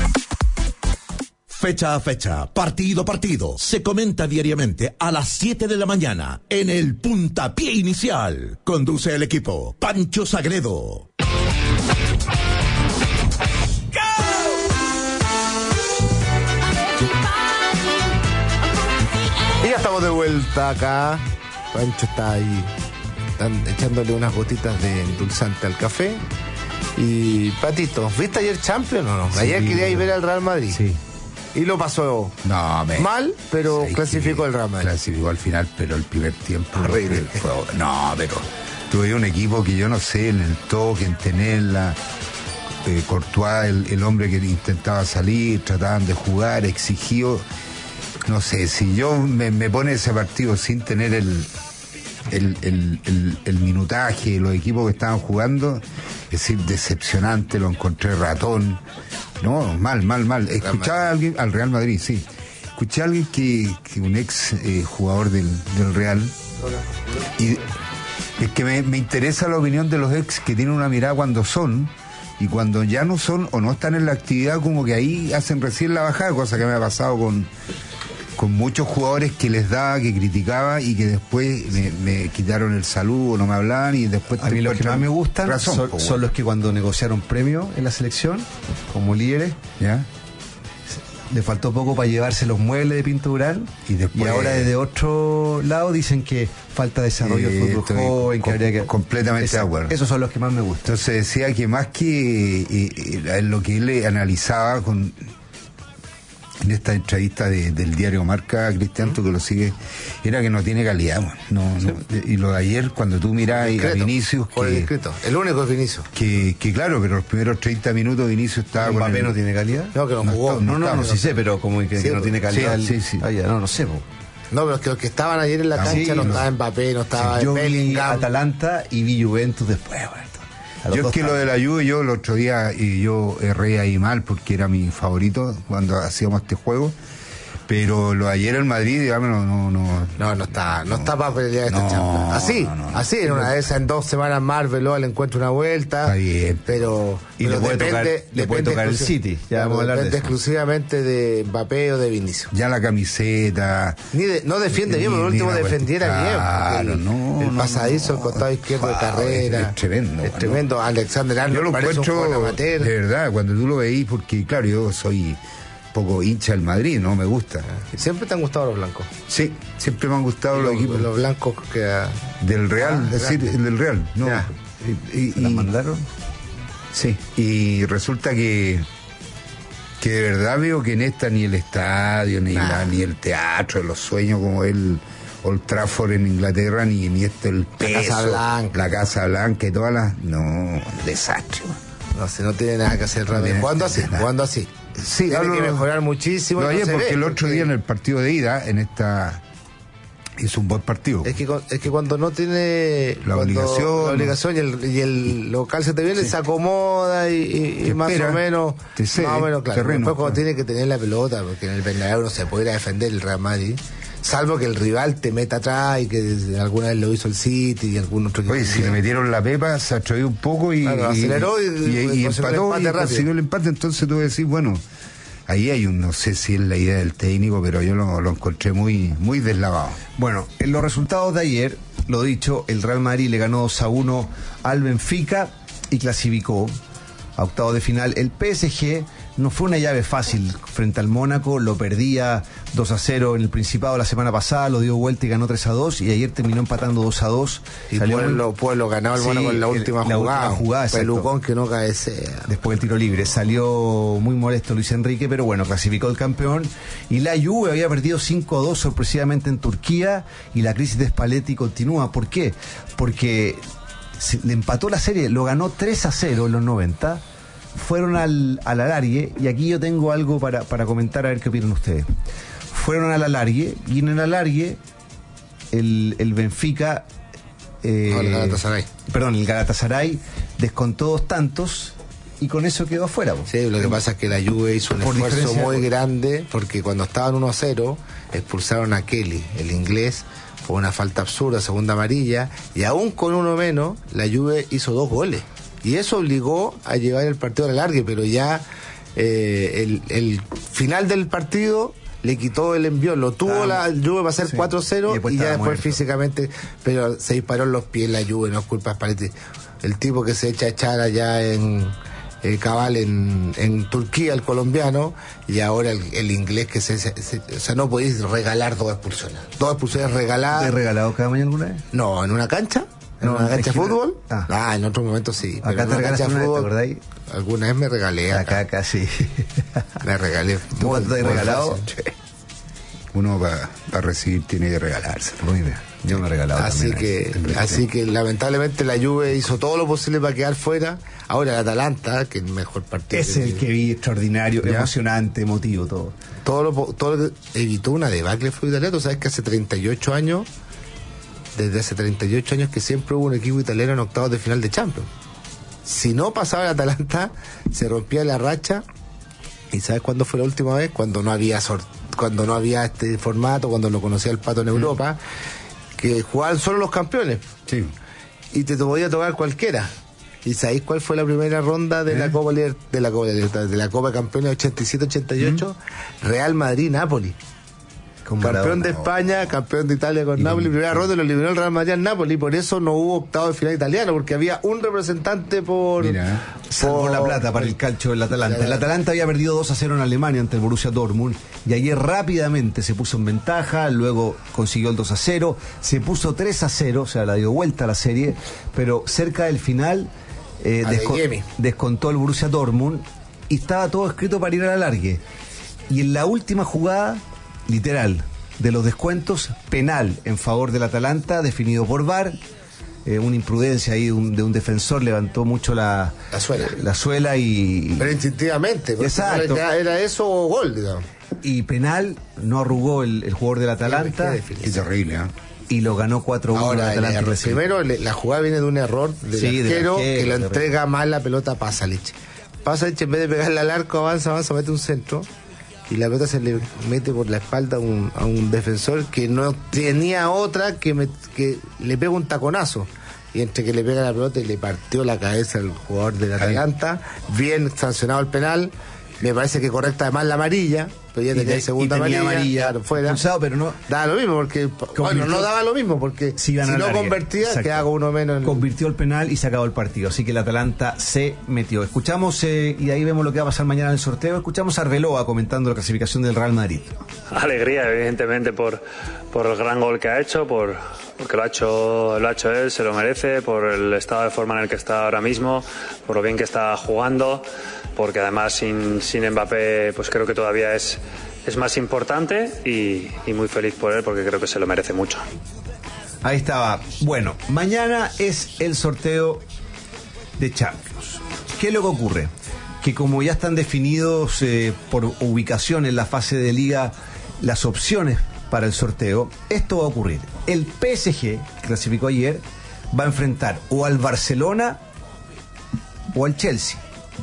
Fecha a fecha, partido a partido, se comenta diariamente a las 7 de la mañana en el Puntapié Inicial. Conduce el equipo Pancho Sagredo. Y ya estamos de vuelta acá. Pancho está ahí echándole unas gotitas de endulzante al café. Y Patito, ¿viste ayer Champions o no? Sí, ayer quería ir ver al Real Madrid. Sí. Y lo pasó mal, pero clasificó el Real Madrid. Clasificó al final, pero el primer tiempo horrible. Pero tuve un equipo que yo no sé, en el toque, en tenerla. Courtois, el hombre que intentaba salir, trataban de jugar, exigió. No sé, si yo me pone ese partido sin tener el minutaje, los equipos que estaban jugando, es decir, decepcionante, lo encontré ratón. No, mal. Escuchaba a alguien, al Real Madrid, sí. Escuché a alguien que un ex jugador del Real, y es que me interesa la opinión de los ex que tienen una mirada cuando son, y cuando ya no son o no están en la actividad, como que ahí hacen recién la bajada, cosa que me ha pasado con muchos jugadores que les daba, que criticaba y que después me quitaron el saludo, no me hablaban y después... A mí los que más me gustan son los que cuando negociaron premios en la selección, como líderes, ¿ya? Le faltó poco para llevarse los muebles de Pintural y ahora desde otro lado dicen que falta desarrollo del fútbol joven, que habría que... Completamente de acuerdo. Esos son los que más me gustan. Entonces decía que más que lo que él analizaba en esta entrevista del diario Marca, Cristian, tú que lo sigues, era que no tiene calidad, y lo de ayer, cuando tú mirás a Vinicius, el único es Vinicius, que claro, pero los primeros 30 minutos Vinicius estaba con Mbappé no tiene calidad. No, que no jugó. No, sí sé, pero como que no tiene calidad. Sí. No sé, No, pero es que los que estaban ayer en la cancha no estaba Mbappé, no estaba yo Bellingham. Vi Atalanta y vi Juventus después, Yo es que lo de la Juve, yo el otro día yo erré ahí mal porque era mi favorito cuando hacíamos este juego. Pero lo de ayer el Madrid, digamos, no está para pelear esta Champions. Así, en una de esas, en 2 semanas más, Arbeloa le encuentra una vuelta. Está bien. Pero le puede tocar el City. Ya vamos a hablar de eso. Exclusivamente de Mbappé o de Vinicius. Ya la camiseta. No defiende bien, pero el último defendiera bien. El pasadizo, el costado izquierdo de carrera. Es tremendo. Es tremendo. Alexander Arnold, yo lo encuentro, amateur. De verdad, cuando tú lo veís, porque claro, yo soy poco hincha del Madrid, no me gusta. ¿Siempre te han gustado los blancos? Sí, siempre me han gustado los equipos. Los blancos que... Del Real, es decir, del Real. No. ¿Las mandaron? Sí, y resulta que de verdad veo que en esta ni el estadio, ni el teatro de los sueños como el Old Trafford en Inglaterra, ni el peso, la Casa Blanca y todas las... No, desastre. No, si no tiene nada que hacer rápido. ¿Cuándo así? Sí, tiene que mejorar muchísimo. Porque el otro día en el partido de ida, hizo un buen partido. Es que cuando no tiene la obligación y el local se te viene, se acomoda y más o menos, claro. Terreno, después cuando tiene que tener la pelota, porque en el Bernabéu no se puede ir a defender el Real Madrid, salvo que el rival te meta atrás, y que alguna vez lo hizo el City y algún otro equipo. Oye, si le metieron la pepa, se atrevió un poco aceleró y empató y consiguió el empate. Entonces tú decís, bueno, ahí hay no sé si es la idea del técnico, pero yo lo encontré muy, muy deslavado. Bueno, en los resultados de ayer, lo dicho, el Real Madrid le ganó 2-1 al Benfica y clasificó a octavos de final. El PSG no fue una llave fácil frente al Mónaco, lo perdía 2-0 en el Principado la semana pasada, lo dio vuelta y ganó 3-2, y ayer terminó empatando 2-2. Y Pueblo ganaba el Mónaco en la última jugada. Pelucón que no cabecea. Después del tiro libre. Salió muy molesto Luis Enrique, pero bueno, clasificó el campeón. Y la Juve había perdido 5-2 sorpresivamente en Turquía, y la crisis de Spalletti continúa. ¿Por qué? Porque le empató la serie, lo ganó 3-0 en los 90. Fueron al alargue, y aquí yo tengo algo para comentar, a ver qué opinan ustedes. Fueron al alargue, y en el alargue el Benfica el Galatasaray. El Galatasaray descontó 2 tantos y con eso quedó afuera. Sí, lo que pasa es que la Juve hizo un esfuerzo muy grande, porque cuando estaban 1-0 expulsaron a Kelly, el inglés. Fue una falta absurda, segunda amarilla, y aún con uno menos la Juve hizo 2 goles. Y eso obligó a llevar el partido al alargue, pero ya el final del partido le quitó el envión. Lo tuvo la Juve para hacer 4-0 y ya después físicamente, pero se disparó en los pies la Juve, no es culpa de Spalletti. El tipo que se echa a echar allá en cabal en Turquía, el colombiano, y ahora el inglés que o sea, no podéis regalar 2 expulsiones. 2 expulsiones regaladas. ¿Te he regalado cada mañana alguna vez? No, en una cancha. ¿En una cancha de fútbol? En otro momento sí. Acá te regalaste una vez, ¿te acordáis? Alguna vez me regalé. Acá sí. Me regalé. ¿Tú te has regalado? Uno para recibir tiene que regalarse. Muy bien. Yo me he regalado así que lamentablemente la Juve hizo todo lo posible para quedar fuera. Ahora el Atalanta, que es el mejor partido. Es el que vi extraordinario, emocionante, emotivo, todo. Todo lo que evitó una debacle el fútbol italiano. Tú sabes que hace 38 años, desde hace 38 años que siempre hubo un equipo italiano en octavos de final de Champions. Si no pasaba el Atalanta, se rompía la racha. ¿Y sabes cuándo fue la última vez? Cuando no había este formato, cuando lo conocía el Pato en Europa, que jugaban solo los campeones. Sí. Y te podía tocar cualquiera. ¿Y sabéis cuál fue la primera ronda de la Copa de la Copa de Campeones 87-88? Real Madrid-Napoli. Campeón de España, campeón de Italia con Napoli, primera ronda lo eliminó el Real Madrid al Napoli, por eso no hubo octavo de final italiano, porque había un representante por la plata para el calcio del Atalanta. El Atalanta había perdido 2-0 en Alemania ante el Borussia Dortmund, y ayer rápidamente se puso en ventaja, luego consiguió el 2-0, se puso 3-0, o sea, la dio vuelta a la serie, pero cerca del final descontó el Borussia Dortmund y estaba todo escrito para ir a la largue. Y en la última jugada, literal, de los descuentos, penal en favor del Atalanta, definido por VAR. Una imprudencia ahí de un defensor levantó mucho la suela y... Pero instintivamente, exacto. Era eso o gol, digamos. Y penal, no arrugó el jugador del Atalanta. Qué terrible, ¿eh? y lo ganó 4-1. Ahora, primero, la jugada viene de un error del arquero que lo entrega mal la pelota a Pasalic. Pasalic, en vez de pegarle al arco, avanza, mete un centro y la pelota se le mete por la espalda a un defensor que no tenía otra que le pega un taconazo. Y entre que le pega la pelota y le partió la cabeza al jugador de la Atalanta, bien sancionado el penal. Me parece que correcta además la amarilla, pero ya tenía segunda amarilla fuera. Pulsado, pero no daba lo mismo porque no daba lo mismo porque si no convertía que hago uno menos. Convirtió el penal y se acabó el partido, así que el Atalanta se metió. Escuchamos y ahí vemos lo que va a pasar mañana en el sorteo. Escuchamos a Arbeloa comentando la clasificación del Real Madrid. Alegría, evidentemente, por el gran gol que ha hecho, porque lo ha hecho él, se lo merece, por el estado de forma en el que está ahora mismo, por lo bien que está jugando, porque además sin Mbappé pues creo que todavía es más importante y muy feliz por él porque creo que se lo merece mucho. Ahí estaba. Bueno, mañana es el sorteo de Champions. ¿Qué es lo que ocurre? Que como ya están definidos por ubicación en la fase de liga las opciones para el sorteo, esto va a ocurrir. El PSG, que clasificó ayer, va a enfrentar o al Barcelona o al Chelsea.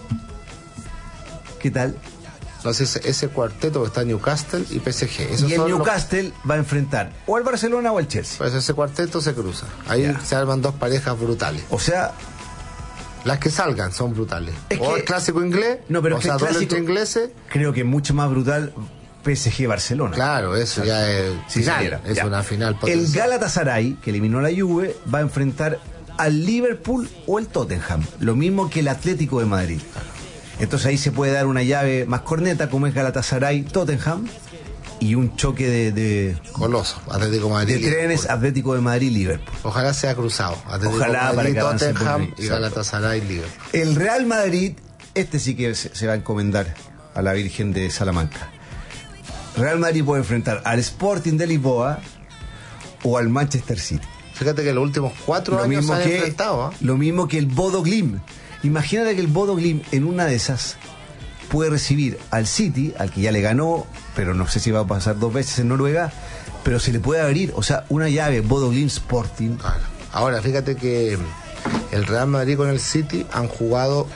¿Qué tal? Entonces ese cuarteto está Newcastle y PSG. Y el Newcastle va a enfrentar o al Barcelona o al Chelsea. Pues ese cuarteto se cruza. Ahí se arman dos parejas brutales. O sea, las que salgan son brutales. O el clásico inglés, pero o sea, dos ingleses. Creo que mucho más brutal PSG-Barcelona. Claro, eso ya es final. Es una final potencial. El Galatasaray, que eliminó a la Juve, va a enfrentar al Liverpool o el Tottenham. Lo mismo que el Atlético de Madrid. Entonces ahí se puede dar una llave más corneta, como es Galatasaray-Tottenham, y un choque de coloso, Atlético de Madrid. De trenes, Atlético de Madrid-Liverpool. Ojalá sea cruzado. Atlético Ojalá de Madrid, para que Tottenham y Galatasaray-Liverpool. El Real Madrid, sí que se va a encomendar a la Virgen de Salamanca. Real Madrid puede enfrentar al Sporting de Lisboa o al Manchester City. Fíjate que los últimos 4 años se han enfrentado. Lo mismo que el Bodo Glimt. Imagínate que el Bodo Glimt en una de esas puede recibir al City, al que ya le ganó, pero no sé si va a pasar 2 veces en Noruega, pero se le puede abrir, o sea, una llave Bodo Glimt Sporting. Claro. Ahora, fíjate que el Real Madrid con el City han jugado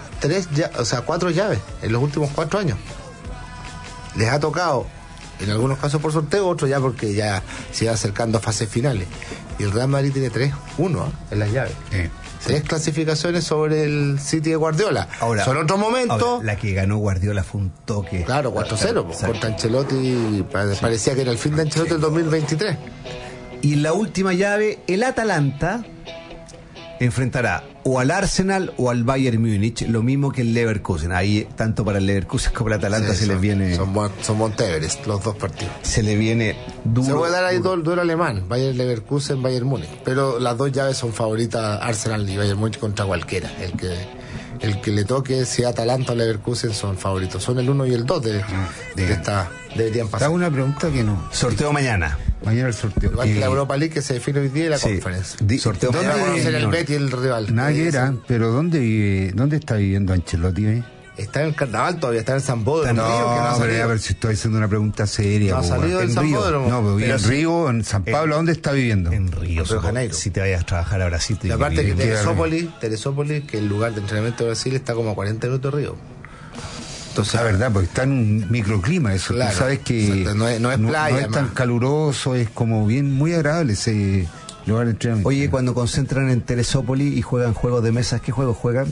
4 llaves en los últimos 4 años. Les ha tocado, en algunos casos por sorteo, otros ya porque ya se va acercando a fases finales. Y el Real Madrid tiene 3-1 en las llaves. 3 clasificaciones sobre el City de Guardiola. Ahora, son otros momentos. Ahora, la que ganó Guardiola fue un toque. Claro, 4-0 contra Ancelotti. Parecía que era el fin de Ancelotti del 2023. Y en la última llave, el Atalanta enfrentará o al Arsenal o al Bayern Múnich, lo mismo que el Leverkusen. Ahí, tanto para el Leverkusen como el Atalanta les viene... Son Monteverest los dos partidos. Se le viene duro. Se puede dar ahí todo el duelo alemán, Bayern Leverkusen, Bayern Múnich. Pero las dos llaves son favoritas, Arsenal y Bayern Múnich contra cualquiera. El que le toque, si Atalanta o Leverkusen son favoritos. Son el 1 y el 2 de esta... Deberían pasar. Hago una pregunta que no. Sorteo mañana. Mañana el sorteo. Igual que la Europa League que se define hoy día y la Conference. Sorteo ¿Dónde va a conocer el Betis y el rival? Nada que era, pero ¿dónde está viviendo Ancelotti? Está en el Carnaval todavía, está en San Bódromo. A ver si estoy haciendo una pregunta seria. No ha salido en San Bódromo. No, pero en Río, en San Pablo, ¿dónde está viviendo? En Río de Janeiro. Si te vayas a trabajar a Brasil. Y aparte que Teresópolis, que el lugar de entrenamiento de Brasil está como a 40 minutos de Río. Entonces, la verdad, porque está en un microclima eso. Claro, tú sabes que no es playa, no es tan caluroso, es como muy agradable ese lugar de entrenamiento. Oye, cuando concentran en Teresópolis y juegan juegos de mesas, ¿qué juegos juegan?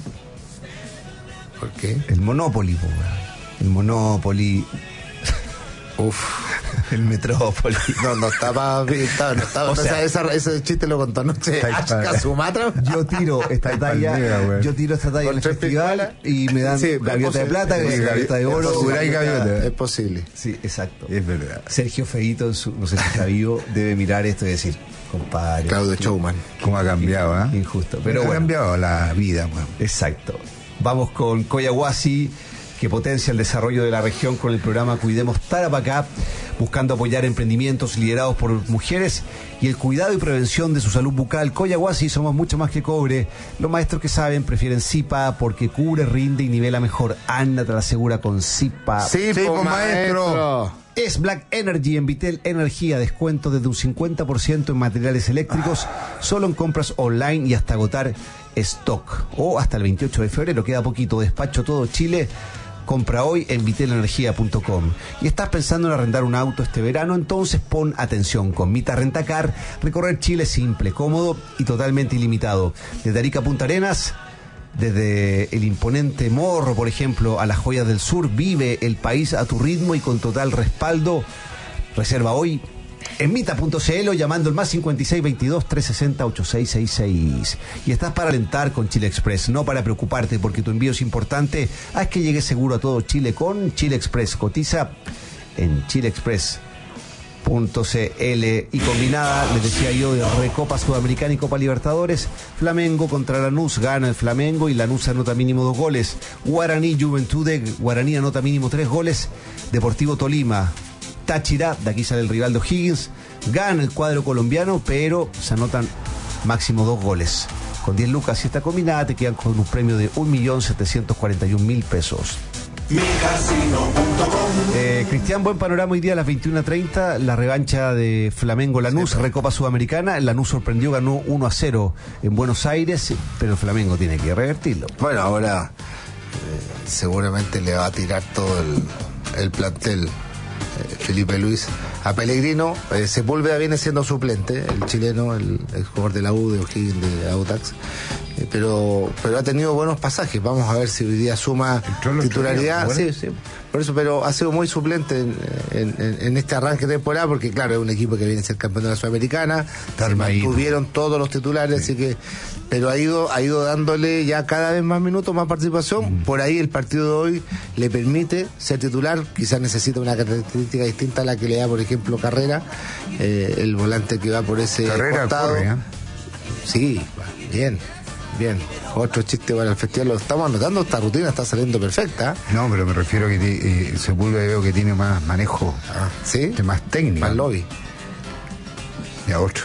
¿Por qué? El Monopoly, el Monopoly. El Metrópoli. No estaba. O sea, ese chiste lo contó anoche. Sumatra. Yo tiro esta talla en el festival y me dan gaviota de plata, gaviota de oro. Es posible. Sí, exacto. Es verdad. Sergio Feito, no sé si está vivo, debe mirar esto y decir, compadre. Claudio Showman. ¿Cómo ha cambiado? Injusto. Pero ha cambiado la vida. Exacto. Vamos con Coyahuasi, que potencia el desarrollo de la región con el programa Cuidemos Tarapacá. buscando apoyar emprendimientos liderados por mujeres y el cuidado y prevención de su salud bucal. Coyahuasi, somos mucho más que cobre. Los maestros que saben prefieren Zipa porque cubre, rinde y nivela mejor. Anda, te la asegura con Zipa. Sí, maestro. Es Black Energy en Vitel Energía, descuento desde un 50% en materiales eléctricos, solo en compras online y hasta agotar stock. O hasta el 28 de febrero, queda poquito, despacho todo Chile. Compra hoy en vitelenergia.com. Y estás pensando en arrendar un auto este verano, entonces pon atención. Con Mita Rentacar, recorrer Chile es simple, cómodo y totalmente ilimitado. Desde Arica a Punta Arenas, desde el imponente Morro, por ejemplo, a las Joyas del Sur, vive el país a tu ritmo y con total respaldo. Reserva hoy en mita.cl o llamando el más 5622-360-8666. Y estás para alentar con Chile Express, no para preocuparte, porque tu envío es importante. Haz que llegue seguro a todo Chile con Chile Express. Cotiza en chileexpress.cl. Y combinada, les decía yo, de Recopa Sudamericana y Copa Libertadores. Flamengo contra Lanús, gana el Flamengo y Lanús anota mínimo 2 goles. Guaraní Juventude, Guaraní anota mínimo 3 goles. Deportivo Tolima, Táchira, de aquí sale el rival de O'Higgins, gana el cuadro colombiano, pero se anotan máximo 2 goles. Con 10 lucas, si está combinada, te quedan con un premio de 1.741.000 pesos. Cristian, buen panorama hoy día a las 21:30, la revancha de Flamengo-Lanús, Recopa Sudamericana. Lanús sorprendió, ganó 1-0 en Buenos Aires, pero el Flamengo tiene que revertirlo. Bueno, ahora seguramente le va a tirar todo el plantel Felipe Luis a Pellegrino. Sepúlveda viene siendo suplente, el chileno, el jugador de la U, de O'Higgins, de Audax, pero ha tenido buenos pasajes. Vamos a ver si hoy día suma titularidad. Sí, por eso, pero ha sido muy suplente en este arranque de temporada, porque claro, es un equipo que viene a ser campeón de la Sudamericana, tuvieron todos los titulares, así que, pero ha ido dándole ya cada vez más minutos, más participación. Por ahí el partido de hoy le permite ser titular, quizás necesita una característica distinta a la que le da, por ejemplo, Carrera, el volante que va por ese costado. Corre, Sí, bien. Otro chiste para el festival, lo estamos anotando, esta rutina está saliendo perfecta. No, pero me refiero a que Sepúlveda veo que tiene más manejo, ¿sí? Más técnico. Más lobby. Ya otro.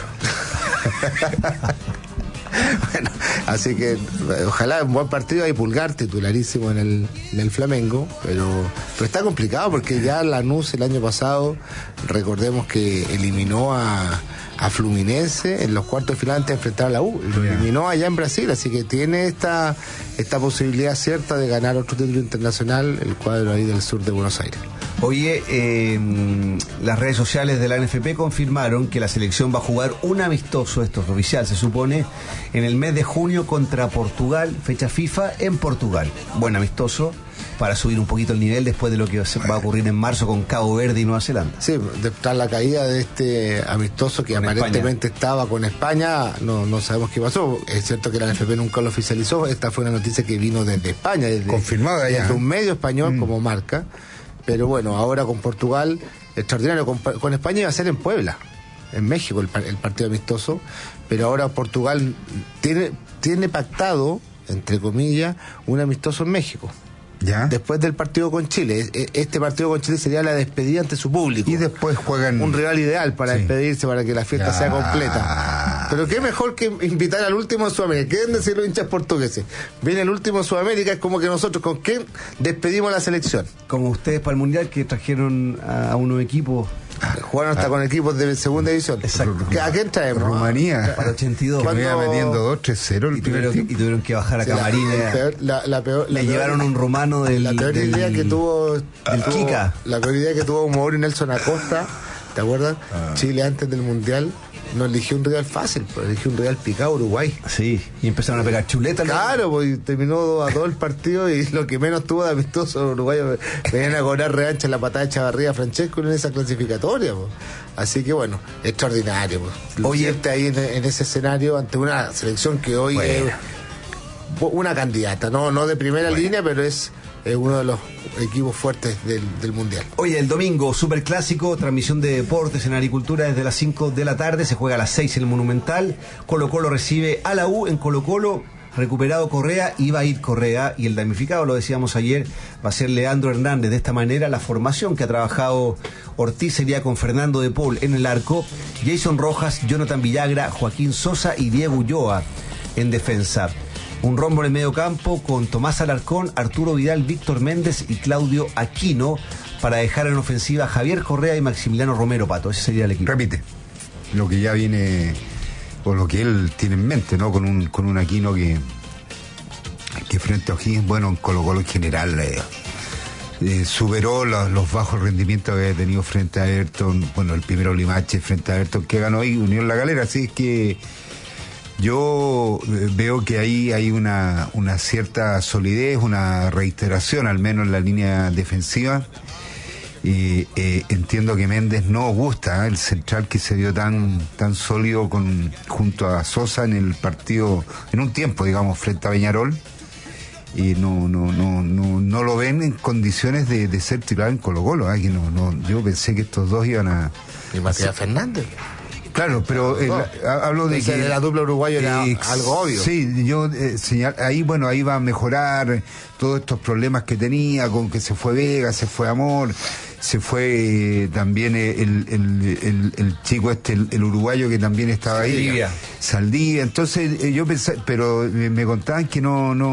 Bueno, así que ojalá un buen partido. Hay Pulgar titularísimo en el Flamengo, pero está complicado porque ya Lanús el año pasado, recordemos que eliminó a Fluminense en los cuartos de final antes de enfrentar a la U, lo eliminó allá en Brasil, así que tiene esta posibilidad cierta de ganar otro título internacional, el cuadro ahí del sur de Buenos Aires. Oye, las redes sociales de la NFP confirmaron que la selección va a jugar un amistoso, esto es oficial, se supone, en el mes de junio contra Portugal, fecha FIFA en Portugal. Buen amistoso para subir un poquito el nivel después de lo que va a ocurrir en marzo con Cabo Verde y Nueva Zelanda. Sí, tras la caída de este amistoso que con aparentemente España estaba con España, no sabemos qué pasó. Es cierto que la NFP nunca lo oficializó, esta fue una noticia que vino desde España, confirmada ya, desde un medio español como Marca. Pero bueno, ahora con Portugal, extraordinario. Con España iba a ser en Puebla, en México, el partido amistoso. Pero ahora Portugal tiene pactado, entre comillas, un amistoso en México. ¿Ya? Después del partido con Chile. Este partido con Chile sería la despedida ante su público. Y después juegan un rival ideal para despedirse, para que la fiesta sea completa. Pero qué mejor que invitar al último de Sudamérica. ¿Qué deben decir los hinchas portugueses? Viene el último de Sudamérica, es como que nosotros, ¿con quién despedimos la selección? Como ustedes para el Mundial, que trajeron a unos equipos. Jugaron hasta con equipos de segunda división. Exacto. ¿A quién traemos? Rumanía. Para 82. Que me iba metiendo 2-3-0 y tuvieron que bajar a camarines. Le llevaron un rumano la peor idea que tuvo Kika. La peor idea que tuvo Mauri Nelson Acosta, ¿te acuerdas? Chile antes del Mundial no eligió un rival fácil, pues eligió un rival picado, Uruguay. Sí, y empezaron a pegar chuletas. Claro, pues terminó 2-2 el partido y lo que menos tuvo de amistoso Uruguay, venían a cobrar revancha en la patada de Chavarría Francesco en esa clasificatoria, pues. Así que bueno, extraordinario, pues. Oye, ahí en ese escenario ante una selección que hoy es una candidata, no de primera línea, pero es uno de los equipos fuertes del Mundial. Oye, el domingo, superclásico, transmisión de deportes en Agricultura desde las 5 de la tarde, se juega a las 6 en el Monumental. Colo Colo recibe a la U en Colo Colo. recuperado Correa, iba a ir Correa, y el damnificado, lo decíamos ayer, va a ser Leandro Hernández. De esta manera, la formación que ha trabajado Ortiz sería con Fernando de Paul en el arco, Jason Rojas, Jonathan Villagra, Joaquín Sosa y Diego Ulloa en defensa. Un rombo en el medio campo con Tomás Alarcón, Arturo Vidal, Víctor Méndez y Claudio Aquino, para dejar en ofensiva a Javier Correa y Maximiliano Romero, Pato. Ese sería el equipo. Repite lo que ya viene, o lo que él tiene en mente, ¿no? Con un Aquino que frente a O'Higgins, bueno, en Colo-Colo en general superó los bajos rendimientos que había tenido frente a Everton. Bueno, el primero Limache frente a Everton, que ganó ahí Unión La Calera. Así es que yo veo que ahí hay una cierta solidez, una reiteración, al menos en la línea defensiva. Entiendo que Méndez no gusta, el central que se vio tan sólido junto a Sosa en el partido, en un tiempo, digamos, frente a Peñarol, y no lo ven en condiciones de ser titular en Colo-Colo. Yo pensé que estos dos iban a... Y Matías Fernández. Claro, pero hablo de que la dupla uruguaya era algo obvio. Sí, yo ahí va a mejorar todos estos problemas que tenía, con que se fue Vega, se fue Amor, se fue también el chico el uruguayo que también estaba ahí, Saldivia. Entonces yo pensé, pero me contaban que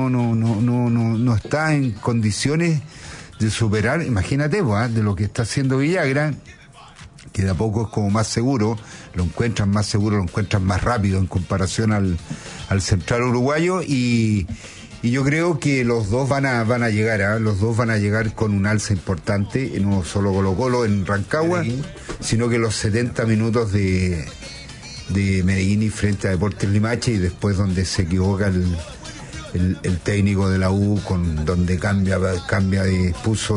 no está en condiciones de superar, imagínate, de lo que está haciendo Villagra, que de a poco es como más seguro, lo encuentran más rápido en comparación al central uruguayo, y yo creo que los dos van a llegar con un alza importante, no solo Colo-Colo en Rancagua, sino que los 70 minutos de Medellín y frente a Deportes Limache, y después donde se equivoca el técnico de la U, donde puso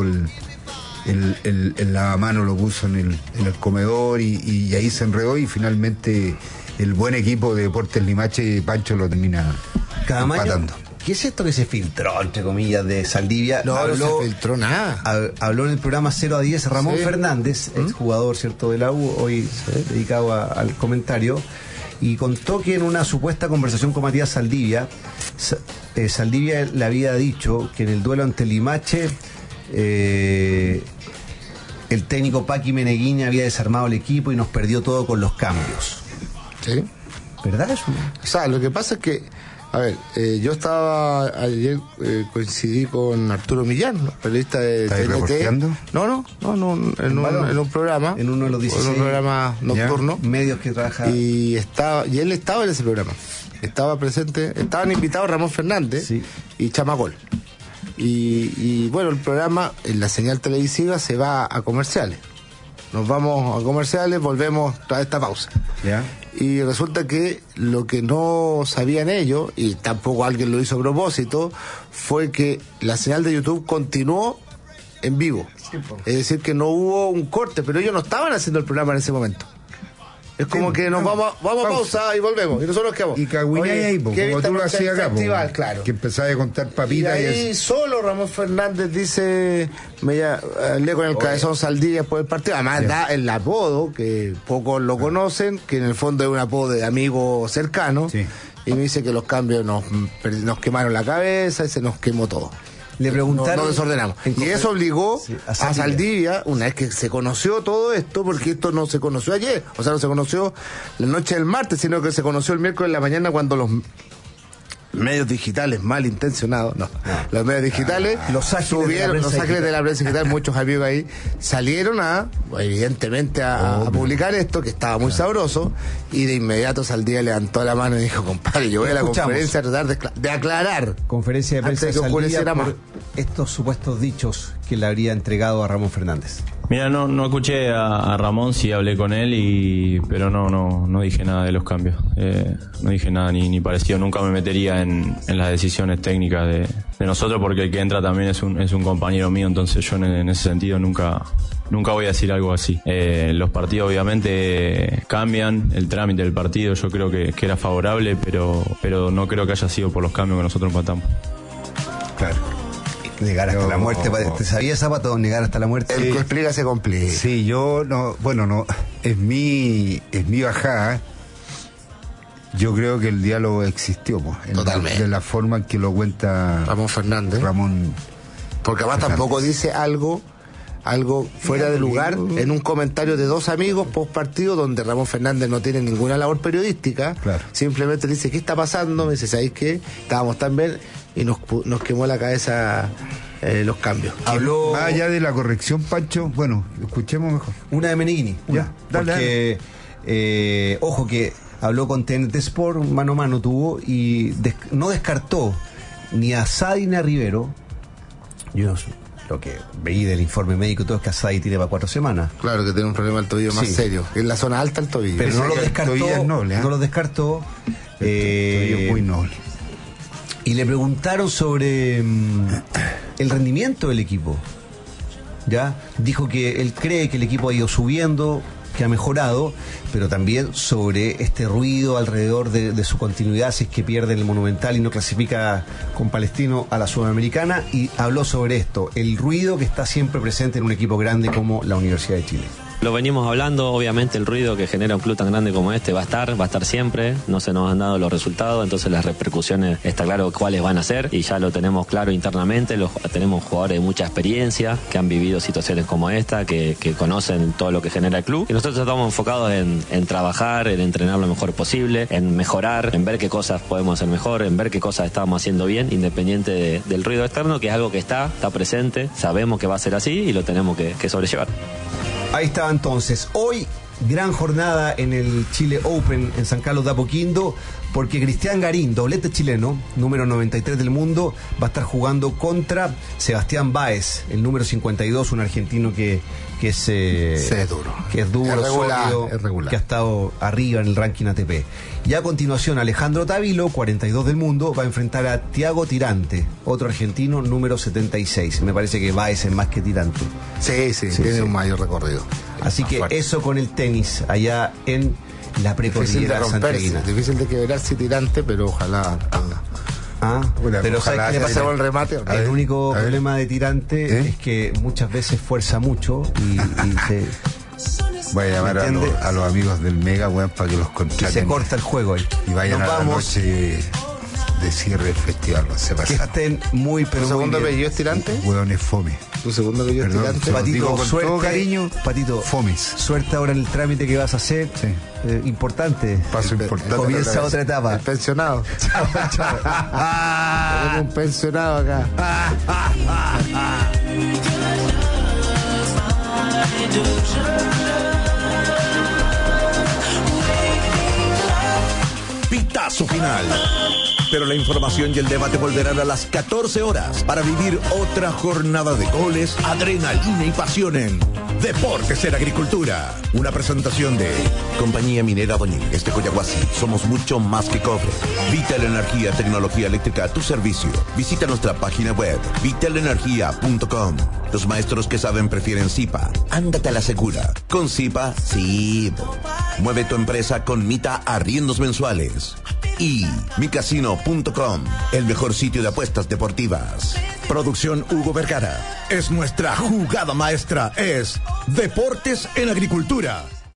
el lavamano, lo puso en el comedor, y ahí se enredó, y finalmente el buen equipo de Deportes Limache, Pancho, lo termina empatando. ¿Qué es esto que se filtró, entre comillas, de Saldivia? No se filtró nada. Habló en el programa 0 a 10 Ramón Fernández, exjugador, ¿cierto?, de la U, hoy dedicado al comentario, y contó que en una supuesta conversación con Matías Saldivia, Saldivia le había dicho que en el duelo ante Limache, el técnico Paqui Meneguín había desarmado el equipo y nos perdió todo con los cambios. ¿Sí? ¿Verdad eso? O sea, lo que pasa es que, a ver, yo estaba ayer, coincidí con Arturo Millán, periodista de TNT. No, en un programa. En uno de los 16. En un programa nocturno. Medios que trabaja. Y él estaba en ese programa. Estaba presente, estaban invitados Ramón Fernández y Chamagol. Y bueno, el programa, en la señal televisiva, se va a comerciales. Nos vamos a comerciales, volvemos a esta pausa. Y resulta que lo que no sabían ellos, y tampoco alguien lo hizo a propósito, fue que la señal de YouTube continuó en vivo. Es decir, que no hubo un corte, pero ellos no estaban haciendo el programa en ese momento. Es como que nos vamos a pausa y volvemos. Y nosotros quedamos. Y cagüiné ahí, como tú lo hacías acá, claro. Que empezaba a contar papitas. Y ahí solo Ramón Fernández dice, hablé con el cabezón Saldivia después del partido. Además da el apodo, que pocos lo conocen, que en el fondo es un apodo de amigo cercano. Y me dice que los cambios nos quemaron la cabeza y se nos quemó todo. Le preguntaron. No desordenamos. Y eso obligó a Saldivia, una vez que se conoció todo esto, porque esto no se conoció ayer, o sea, no se conoció la noche del martes, sino que se conoció el miércoles en la mañana, cuando los medios digitales malintencionados, los medios digitales los ángeles de la prensa digital, muchos amigos ahí, salieron evidentemente a publicar esto, que estaba muy sabroso, y de inmediato Saldivia levantó la mano y dijo, compadre, yo voy a la conferencia a tratar de aclarar. Conferencia de prensa de Saldivia por estos supuestos dichos que le habría entregado a Ramón Fernández. Mira, no escuché a Ramón, sí hablé con él, pero no dije nada de los cambios. No dije nada ni parecido. Nunca me metería en las decisiones técnicas de nosotros, porque el que entra también es un compañero mío, entonces yo en ese sentido nunca voy a decir algo así. Los partidos obviamente cambian, el trámite del partido yo creo que era favorable, pero no creo que haya sido por los cambios que nosotros empatamos. Claro. Negar hasta la muerte. ¿Te sabías, Zapato? Negar hasta la muerte. El que explica se complica. Sí, yo no. Bueno, no. Es mi bajada. Yo creo que el diálogo existió, pues, totalmente, de la forma en que lo cuenta Ramón Fernández. Porque además tampoco dice algo fuera de lugar en un comentario de dos amigos post partido donde Ramón Fernández no tiene ninguna labor periodística. Claro. Simplemente dice, ¿qué está pasando? Me dice, ¿sabéis qué? Estábamos tan bien y nos quemó la cabeza los cambios. Habló más allá de la corrección, Pancho. Bueno, escuchemos mejor. Una de Meneghini. Ya, dale. Porque, ojo que habló con TNT Sport, mano a mano tuvo, y no descartó ni a Sadi ni a Rivero. Yo lo que veí del informe médico y todo es que Sadi tiene para 4 semanas. Claro, que tiene un problema del tobillo más serio. En la zona alta del tobillo. Pero no lo descartó. El tobillo es noble, no lo descartó. El tobillo es muy noble. Y le preguntaron sobre el rendimiento del equipo. ¿Ya? Dijo que él cree que el equipo ha ido subiendo, que ha mejorado, pero también sobre este ruido alrededor de su continuidad si es que pierde el Monumental y no clasifica con Palestino a la Sudamericana, y habló sobre esto, el ruido que está siempre presente en un equipo grande como la Universidad de Chile. Lo venimos hablando, obviamente el ruido que genera un club tan grande como este va a estar siempre, no se nos han dado los resultados, entonces las repercusiones está claro cuáles van a ser y ya lo tenemos claro internamente, tenemos jugadores de mucha experiencia que han vivido situaciones como esta, que conocen todo lo que genera el club y nosotros estamos enfocados en trabajar, en entrenar lo mejor posible, en mejorar, en ver qué cosas podemos hacer mejor, en ver qué cosas estamos haciendo bien, independiente del ruido externo, que es algo que está presente, sabemos que va a ser así y lo tenemos que sobrellevar. Ahí estaba entonces. Hoy, gran jornada en el Chile Open en San Carlos de Apoquindo, porque Cristian Garín, doblete chileno, número 93 del mundo, va a estar jugando contra Sebastián Báez, el número 52, un argentino que es duro. Que es duro, sólido, es regular, que ha estado arriba en el ranking ATP. Y a continuación, Alejandro Tavilo, 42 del mundo, va a enfrentar a Thiago Tirante, otro argentino, número 76. Me parece que Báez es más que Tirante. Sí, tiene un mayor recorrido. Así que fuerte. Eso con el tenis allá en la precordillera santiaguina. Difícil de quebrar si Tirante, pero ojalá. Pero ¿sabes qué le pasa? El remate. El único problema de Tirante es que muchas veces fuerza mucho y se... Voy a llamar a los amigos del Mega, weón, para que los contraten. Y se corta el juego ahí. Y vayan a la noche de cierre del festival, no sé. Que estén muy, pero ¿Tu segundo apellido es Tirante? Weón, es fome. ¿Tu segundo apellido es Tirante? Patito, con suerte, todo cariño, Patito, Fomes. Suerte ahora en el trámite que vas a hacer. Sí. Importante. Paso importante. Comienza otra etapa. El pensionado. Chao. Tenemos un pensionado acá. Pitazo final. Pero la información y el debate volverán a las 14 horas para vivir otra jornada de goles, adrenalina y pasión en Deportes en Agricultura. Una presentación de Compañía Minera Doñínguez de Coyahuasi. Somos mucho más que cobre. Vital Energía, tecnología eléctrica a tu servicio. Visita nuestra página web, vitalenergia.com. Los maestros que saben prefieren Zipa. Ándate a la segura. Con Zipa, sí. Mueve tu empresa con Mita Arriendos Mensuales. Y micasino.com, el mejor sitio de apuestas deportivas. Producción Hugo Vergara. Es nuestra jugada maestra, es Deportes en Agricultura.